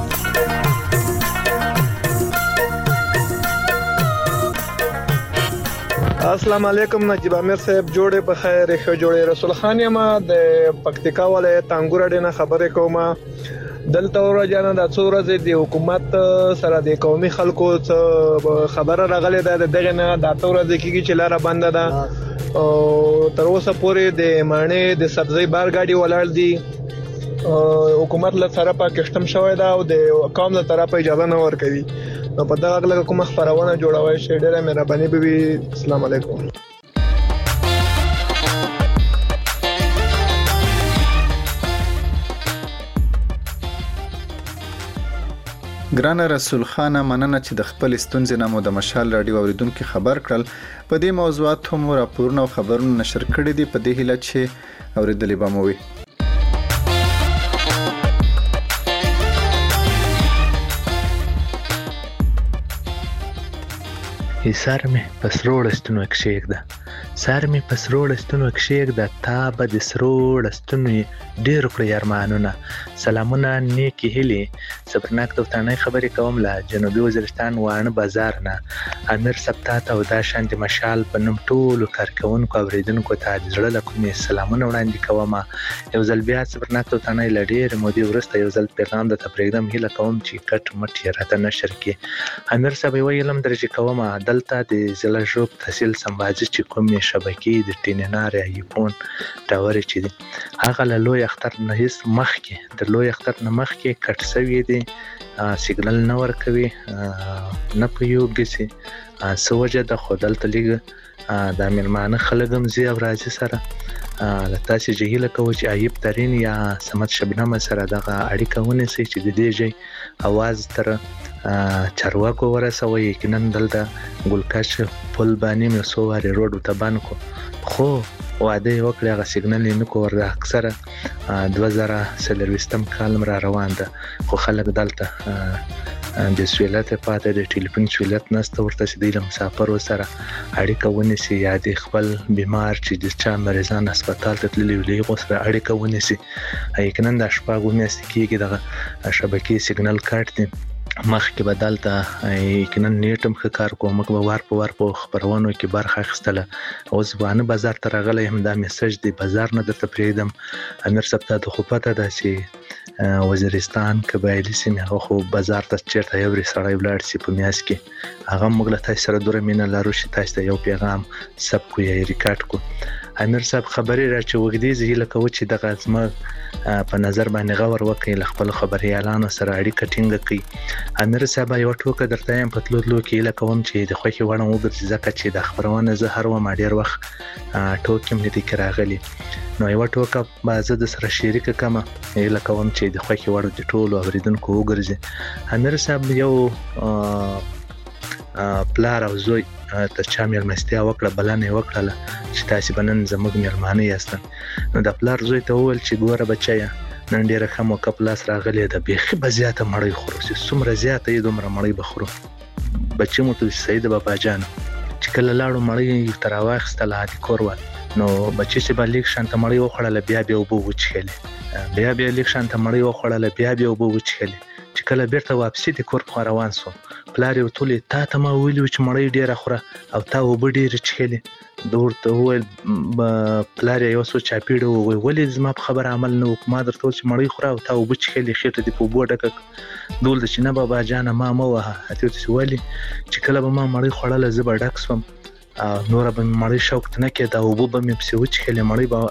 السلام علیکم نجیب امیر صاحب جوړې په خیر ښه جوړې رسول خان یم د پکتیکا ولایت انګور ډینه خبرې کوم دلته ورځانه د څو ورځې د حکومت سره د قومي خلکو خبره راغلې ده دغه نه د څو ورځې کېږي چې لاره بنده ده او تر اوسه پورې د مانې د سبزی بار گاډي ولاړ دي حکومت له طرفه کشتم شوی ده او د قوم له طرفه اجازه نه ورکوي نو په دغه اړه کومه خبرونه جوړوي شي ډیره مهرباني به وي السلام علیکم ګران رسول خان مننه چې د خپل ستونزې نه مو د مشال رادیو اوریدونکو خبر کړل. په دې موضوعات هم راپورونه او خبرونه نشر کړي دي، په دې هیله چې اوریدلې به مو وي. سر می پس روړستونو کښېږده، سر می پس روړستونو کښېږده، تا به د سروړستونو ډېر کړو ارمانونه. سلامونه نیکې هیلې، صبرناک توتانۍ خبرې کوم له جنوبي وزیرستان واڼه بازار نه. امیر صاحب تا ته او دا شان د مشال په نوم ټولو کارکوونکو اوریدونکو ته د زړه له کومې سلامونه وړاندې کوم. یو ځل بیا صبرناک توتانۍ له ډېرې مودې وروسته یو ځل پیغام درته پرېږدم، هیله کوم چې کټ مټ یې راته نشر کړي. امیر صاحب یو علم درجه کوم دلته د ضلع ژوب تحصیل سمبازي چې کومې شبکې د ټیننار یا ایفون ټاورې چې دي هغه له لوی اختر نه هیڅ مخکې د لوی اختر نه مخکې کټ سوي دي، سیګنل نه ورکوي، نه په یو ګسي څه وجه ده. خو دلته لږ د میلمانه خلک هم ځي او راځي سره له تاسې جهیله کوو چې ایوب ترین یا سمت شبنم سره دغه اړیکه ونیسئ چې د دې ځای اواز تر چارواکو ورسوي. یقینا دلته ګلکش پل باندې مې څو وارې روډ ورته بند کړو، خو واده یې وکړې، هغه سیګنل یې نه کړو. ورته اکثره دوه زره څلرویشتم کال را روان ده، خو خلک دلته د سهولت پاته د ټلیفون سهولت نشته، ورته چې دوی له مسافرو سره اړیکه ونیسي یا د خپل بیمار چې د چا مریضان هسپتال ته تللي وي له هغو سره اړیکه ونیسي. یقینا دا شپږ میاشتې کېږي دغه شبکې سیګنل کټ دی. مخکې به دلته یقینا نیټ هم ښه کار کوو، موږ به وار په وار په خپرونو کې برخه اخیستله. اوس واڼه بازار ته راغلی یم، دا میسج دی بازار نه درته پرېږدم. امیر صاحب ته د خو پته ده چې وزیرستان قبایلي سیمې هغه خو بازار ته چېرته یو سړی ولاړ شي په میاشت کې هغه موږ له تاسو سره دوره مینه لرو چې تاسو ته یو پیغام ثبت کړو یا ریکارډ کړو. امیر صاحب خبرې را چې وګدي زه هیله کوم چې دغه زما په نظر باندې غور وکړي، له خپل خبريالانو سره اړیکه ټینګه کړي. امیر صاحب یو ټوکه درته یم په تلو تلو کې هیله کوم چې د خوښې وړ وګرځي، ځکه چې د خبرونه زه هر وخت ډېر وخت ټوکې مې دې کې راغلي. نو یو ټوکه به زه د سره شریکه کوم، هیله کوم چې د خوښې وړ د ټولو اوریدونکو وګرځي. امیر صاحب یو پلار او زوی ته چا میلمستیا وکړه، بلنه یې وکړله چې تاسې به نن زموږ میلمانه یاستئ. نو د پلار زوی ته وویل چې ګوره بچیه نن ډېره ښه موقع په لاس راغلې ده، بیخي به زیاته مړۍ خورو، چې څومره زیاته یې دومره مړۍ به خورو. بچي مو ته صحیح ده بابا جانه. چې کله لاړو مړۍ ته راواخیستله د کور وال، نو بچي چې به لږ شانته مړۍ وخوړله بیا بیا اوبه وچښلې، بیا بیا لږ شانته مړۍ وخوړله بیا بیا اوبه وچښلې. چې کله بیرته واپسي د کور خوا روان سو، پلار یې ورته وویل تا ته ما ویلي وو چې مړۍ ډېره خوره او تا اوبه ډېرې څښلې. ده ورته وویل پلار یې یو څو چاپېړه وویل ولې زما په خبره عمل نه وکړو، ما درته وویل چې مړۍ خوره او تا اوبه څښلې، خېټه دې په اوبو ډکه کړه. ده وویل چې نه بابا جانه ما مه وهه. هغې ورته چې ولې؟ چې کله به ما مړۍ خوړله زه به ډک سوم، نوره به مې مړۍ شوق ته نه کېده، اوبه به مې پسې وڅښلې، مړۍ به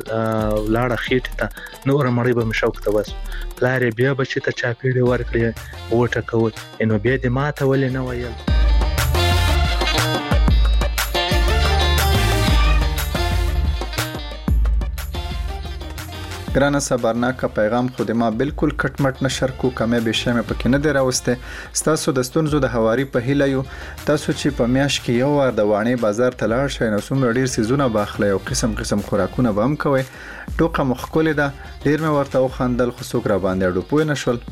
ولاړه خېټې ته، نوره مړۍ به مې شوق ته وسو. پلار یې بیا بچي ته چاپېړې ورکړې وټکول، نو بیا دې ما ته ولې نه ویل؟ ګرانه صبرناکه پیغام خو د ما بالکل کټ مټ نشر کو، کمې به شمه پکې نه دی راوسته. ستاسو د ستونزو د هواري په هیله یو، تاسو چې په میاش کې یو وار د وانې بازار ته لاړ شئ نو څومره ډیر سيزونه باخله او قسم قسم خوراکونه به هم کوئ. ټوکه مخکول ده ډیر مې ورته وخندل، خو څوک را باندې اډو پوه نه شول.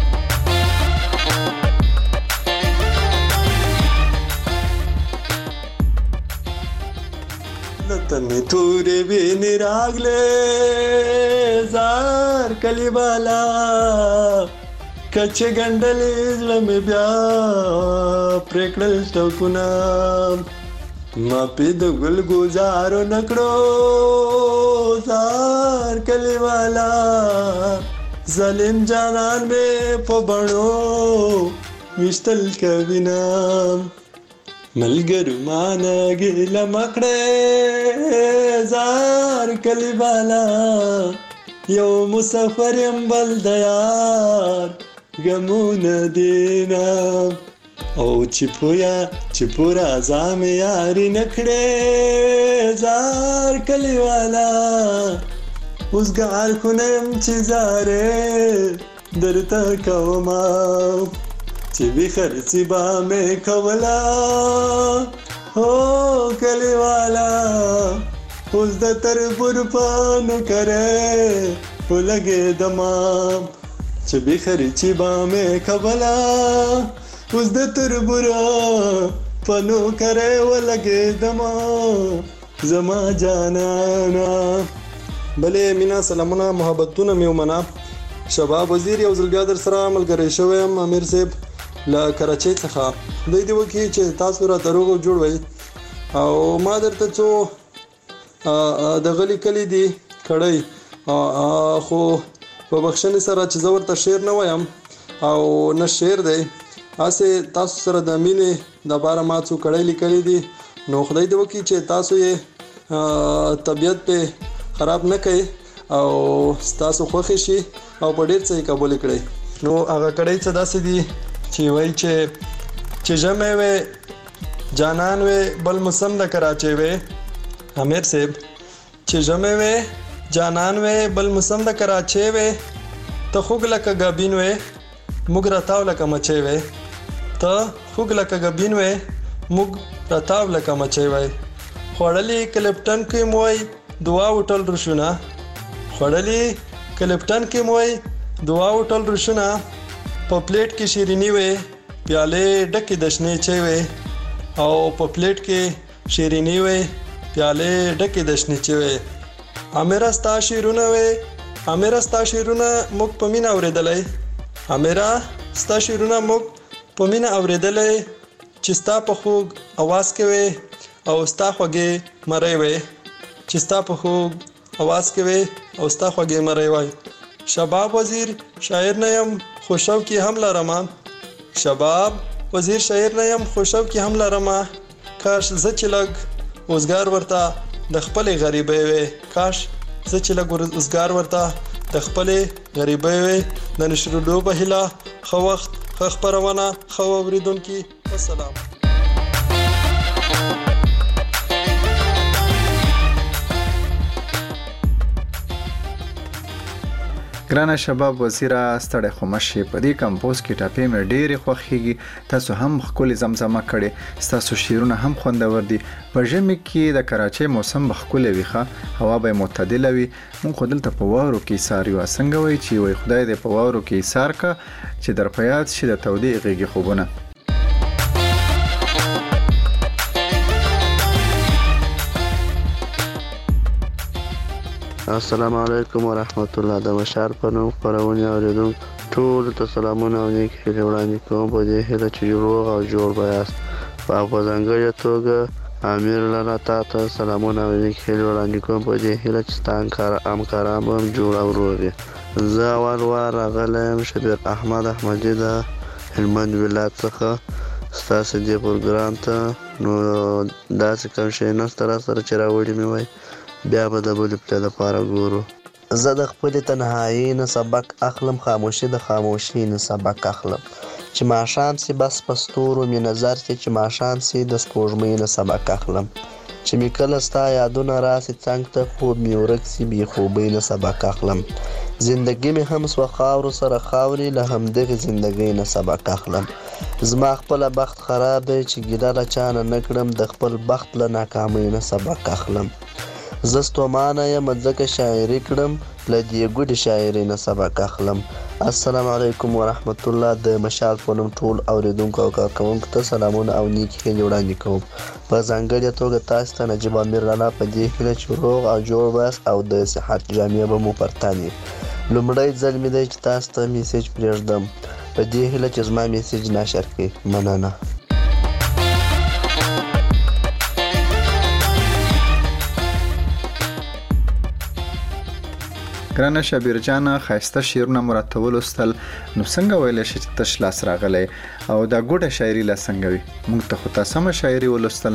तने तूरे बिन रागले जार कली वाला कच्चे गंडले में ब्या प्रेकड़ल टकुना मापी दो गुल गुजारो नकड़ो जार कली वाला जालिम जानान में पबड़ो मिश्तल कविना मलगरु माना गिला मकड़े जार कलिबाला यो मुसाफर यंबल दयार गमुन देना ओ चिपुया चिपुरा जाम यारी नखड़े जार कलिवाला उस गार खुनम चिजारे दरता कवमा چې وی خرڅي با مې کولا هو کلیوالا اوس د تربور پانو کرے ولګې دما چې وی خرڅي با مې کولا اوس د تربور پانو کرے ولګې دما زما جانانا. بلې مینا سلامونه محبتونه مې ومنه. شباب وزیر یو ځل بیا در سره ملګری شوی یم امیر صاحب له کراچۍ څخه. دوی دې وکړي چې تاسو راته روغ او جوړ وئ او ما درته څو دغه لیکلي دي کړی خو په بخښنې سره چې زه ورته شعر نه وایم او نه شعر دی هسې تاسو سره د مینې دپاره ما څو کړی لیکلي دي نو خدای دې وکړي چې تاسو یې طبیعت پې خراب نه کوي او ستاسو خوښې شي او په ډېر څه یې قبول کړئ. نو هغه کړی څه داسې دي چې وایي چې چې ژمی وې جانان وې بل موسم د کراچۍ وې امیر صاحب چې ژمی وې جانان وې بل موسم د کراچۍ وې ته خوږ لکه ګابین وې موږ راتاو لکه مچۍ وې ته خوږ لکه ګابین وې موږ راتاو لکه مچۍ وې خوړلې کلپټن کې موي دعا وټل رشونه خوړلې کلپټن کې موي دعا وټل رشونه په پلیټ کې شیرینی وې پیالې ډکې د شنې چای وې او په پلیټ کې شیرینی وې پیالې ډکې د شنې چای وې. امیره ستا شعرونه وې امیره ستا شعرونه موږ په مینه اورېدلی امیره ستا شعرونه موږ په مینه اورېدلی چې ستا په خوږ اواز کې وې او ستا خوږې مرۍ وې چې ستا په خوږ اواز کې وې او ستا خوږې مرۍ وای. شباب وزیر شاعر نه یم خو شوق یې هم لرمه شباب وزیر شاعر نه یم خو شوق یې هم لرمه کاش زه چې لږ اوزګار ورته د خپلې غریبۍ وې کاش زه چې لږ اوزګار ورته د خپلې غریبۍ وې. د نشرولو په هیله ښه وخت ښه خپرونه ښه اورېدونکي والسلام. ګرانه شباب وزیره ستړی خو مشي په دې کمپوز کې ټاپې مې ډېرې خوښېږي تاسو هم ښکلې زمزمه کړې ستاسو شعرونه هم خوندور دي. په ژمي کې د کراچۍ موسم به ښکلی وي ښه هوا به یې معتدله وي. موږ خو دلته په واورو کې ایسار یو څنګه وایي چې وایي خدای دې په واورو کې ایسار که چې در په یاد شي د تودې غېږې خوبونه. السلام علیکم ورحمت الله. د مشال په نوم خپرونې اورېدونکو ټولو ته سلامونه او نیکې هیلې وړاندې کوم په دې هیله چې روغ او جوړ به یاست او په ځانګړې توګه امیر لاله تا ته سلامونه او نیکې هیلې وړاندې کوم په دې هیله چې ستا همکاران به هم جوړ او روغ وي. زه اول وار راغلی یم شبیر احمد احمدي د هلمند ولایت څخه ستاسې دې پروګرام ته نو داسې کوم شی نشته را سره چې راوړي مې وای بیا به د بلې پلې دپاره ګورو. زه د خپلې تنهایۍ نه سبق اخلم خاموشي د خاموشي نه سبق اخلم چې ماښام سي بس په ستورو مې نظر سي چې ماښام سي د سپوږمۍ نه سبق اخلم چې مې کله ستا یادونه راسي څنګ ته خوب مې ورک سي بې خوبۍ نه سبق اخلم زندګي مې هم سوه خاورو سره خاورې له همدغې زندګۍ نه سبق اخلم. زما خپله بخت خراب دی چې ګیله له چا نه نه کړم د خپل بخت له ناکامۍ نه سبق اخلم. زه ستومانه یم ځکه شاعري کړم له دې ګوډې شاعرۍ نه سبق اخلم. السلام علیکم ورحمت الله. د مشال په نوم ټول اورېدونکو او کارکوونکو ته سلامونه او نیکې هیلې وړاندې کوم. په ځانګړې توګه تاسو ته نجیب امیر لاله په دې هیله چې روغ او جوړ یاست او د صحت جامې به مو پر تن وي. لومړی ځل مې دی چې تاسو ته میسیج پرېږدم په دې هیله چې زما میسیج نشر کړئ. مننه. ګرانه شبیر جانه ښایسته شعرونه مو راته ولوستل نو څنګه ویلی شي چې تش لاس راغلی او دا ګوډه شاعري لا څنګه وي موږ ته خو تا سمه شاعري ولوستله.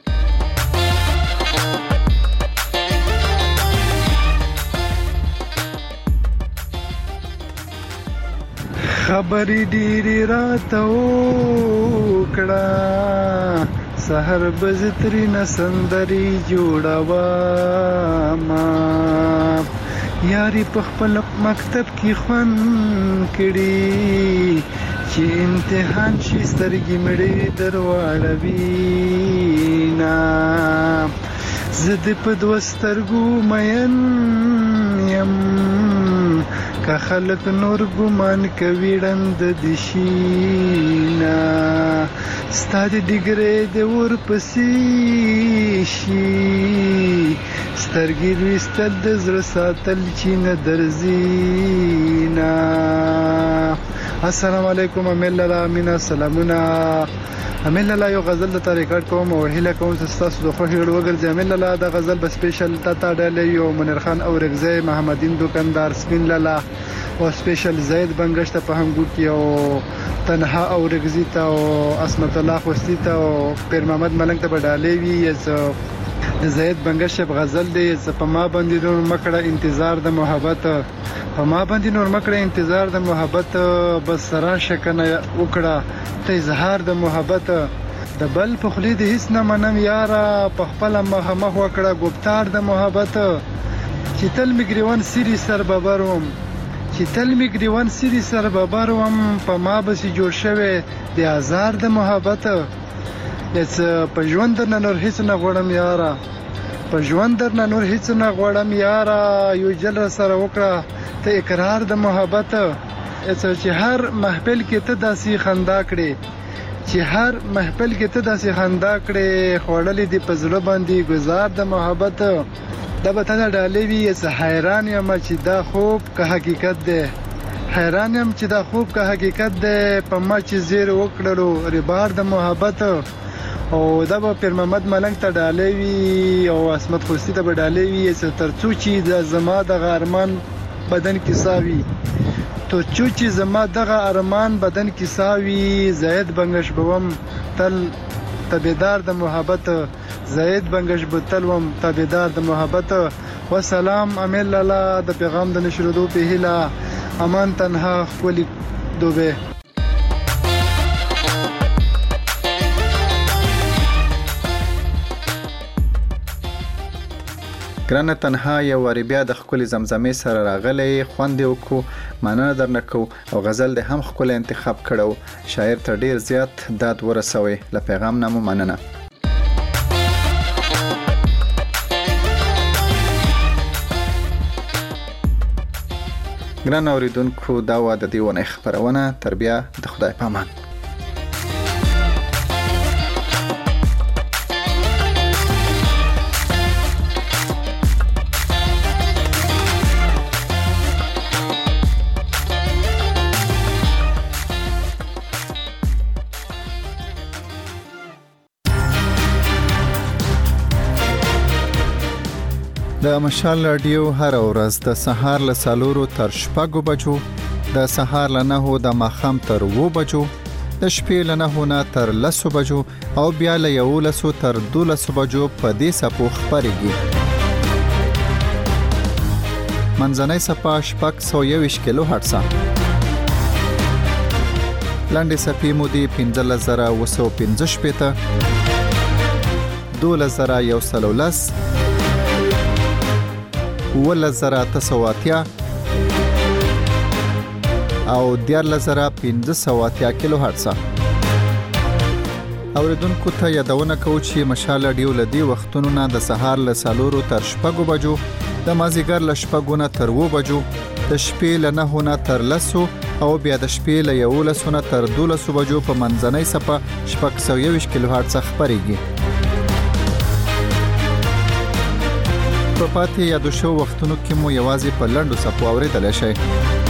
خبرې ډېرې راته وکړه سحر به زه ترېنه سندرې جوړومه یاري په خپل مکتب کې خوند کړي چې امتحان شي سترګې مړې درواړوينا زه د په دوه سترګو مین یم که خلک نور ګمان کوي ړند دي شینا ستا د ډیګرې د ورپسې شي سترګې لوستل د زړه ساتل چې نه درځينا. السلام علیکم امیل لالا مینا سلامونه. امیل لالا یو غزل د ریکارډ کوم او هیله کوم چې تاسو د خوښ وړ وګرځي. امیل لالا د غزل په سپیشل تاتا ډالې یو منیر خان او رغزه محمدین دکاندار سپین لالا او سپیشل زید بنگشت په همګو کې او تنها او رغزی ته او اسمت الله خوستی ته او پیر محمد ملنګ ته ډالې وی د زید بنگشت غزل دی په ما باندې نور مکړه انتظار د محبت په ما باندې نور مکړه انتظار د محبت بس سره شکنه وکړه ته اظهار د محبت د بل په خلی د هیڅ نه منم یارا په خپل مخ مخ وکړه ګفتار د محبت چې تل میګریوان سری سر ببروم چې تل میګریوان سری سر ببروم په ما بس جوړ شوه د آزار د محبت یڅ په ژوند نه نور هیڅ نه غوړم یارا په ژوند نه نور هیڅ نه غوړم یارا یو جل سره وکړه ته اقرار د محبت یڅ چې هر محفل کې ته داسي خندا کړې چې هر محفل کې ته داسي خندا کړې خوړلې دی په زړه باندې گزار د محبت دا به ته ډالې وی یڅ حیران یم چې دا خوب که حقیقت ده حیران یم چې دا خوب که حقیقت ده په ما چې زیر وکړلو ربار د محبت او دا به پیر محمد ملنګ ته ډالې وی او اسمت خوستی ته به ډالې وی ترڅو چې د زما د ارمان بدن کې ساوي ترڅو چې زما دغه ارمان بدن کې ساوي زید بنگش بوم تل تابعدار د محبت زید بنگش بتلوم تابعدار د محبت. والسلام امیل لالا د پیغام د نشرودو په هیله امان تنها خپل دوبه. ګرانه تنها یو وری بیا د خپل زمزمې سره راغلی خوند وکړو مننه درنه کو او غزل د هم خپل انتخاب کړو شاعر ته ډیر زیات داد ورسوي له پیغام نامو مننه. ګرانه اوریدونکو دا و د دې ونه خبرونه تر بیا د خدای پامان. د مشال رادیو هر ورځ د سهار له سالورو تر شپږو بجو د سهار له نهو د ماښام تر اوو بجو د شپې له نهو نه تر لسو بجو او بیا له یولسو تر دولسو بجو په دې سپو خپرېږي. منځنۍ سپه شپږ سوه یوویشت کیلو هرټزه لنډې سپې مو دي پنځلس زره اوه سوه پنځه شپېته دولس زره یو سل او لس اوولس زره اته سوه اتیا او دیارلس زره پنځه سوه اتیا کیلو هرټزه. اوریدونکو ته یادونه کوو چې مشال رادیو له دې وختونو نه د سهار له څلورو تر شپږو بجو د مازدیګر له شپږو نه تر اوو بجو د شپې له نهو نه تر لسو او بیا د شپې له یولسو نه تر دولسو بجو په منځنۍ سپه شپږ سوه یوویشت کیلو هرټزه خپرېږي. په پاتې یادو شو وختونو کې مو یوازې په لنډو څپو اورېدلی شئ.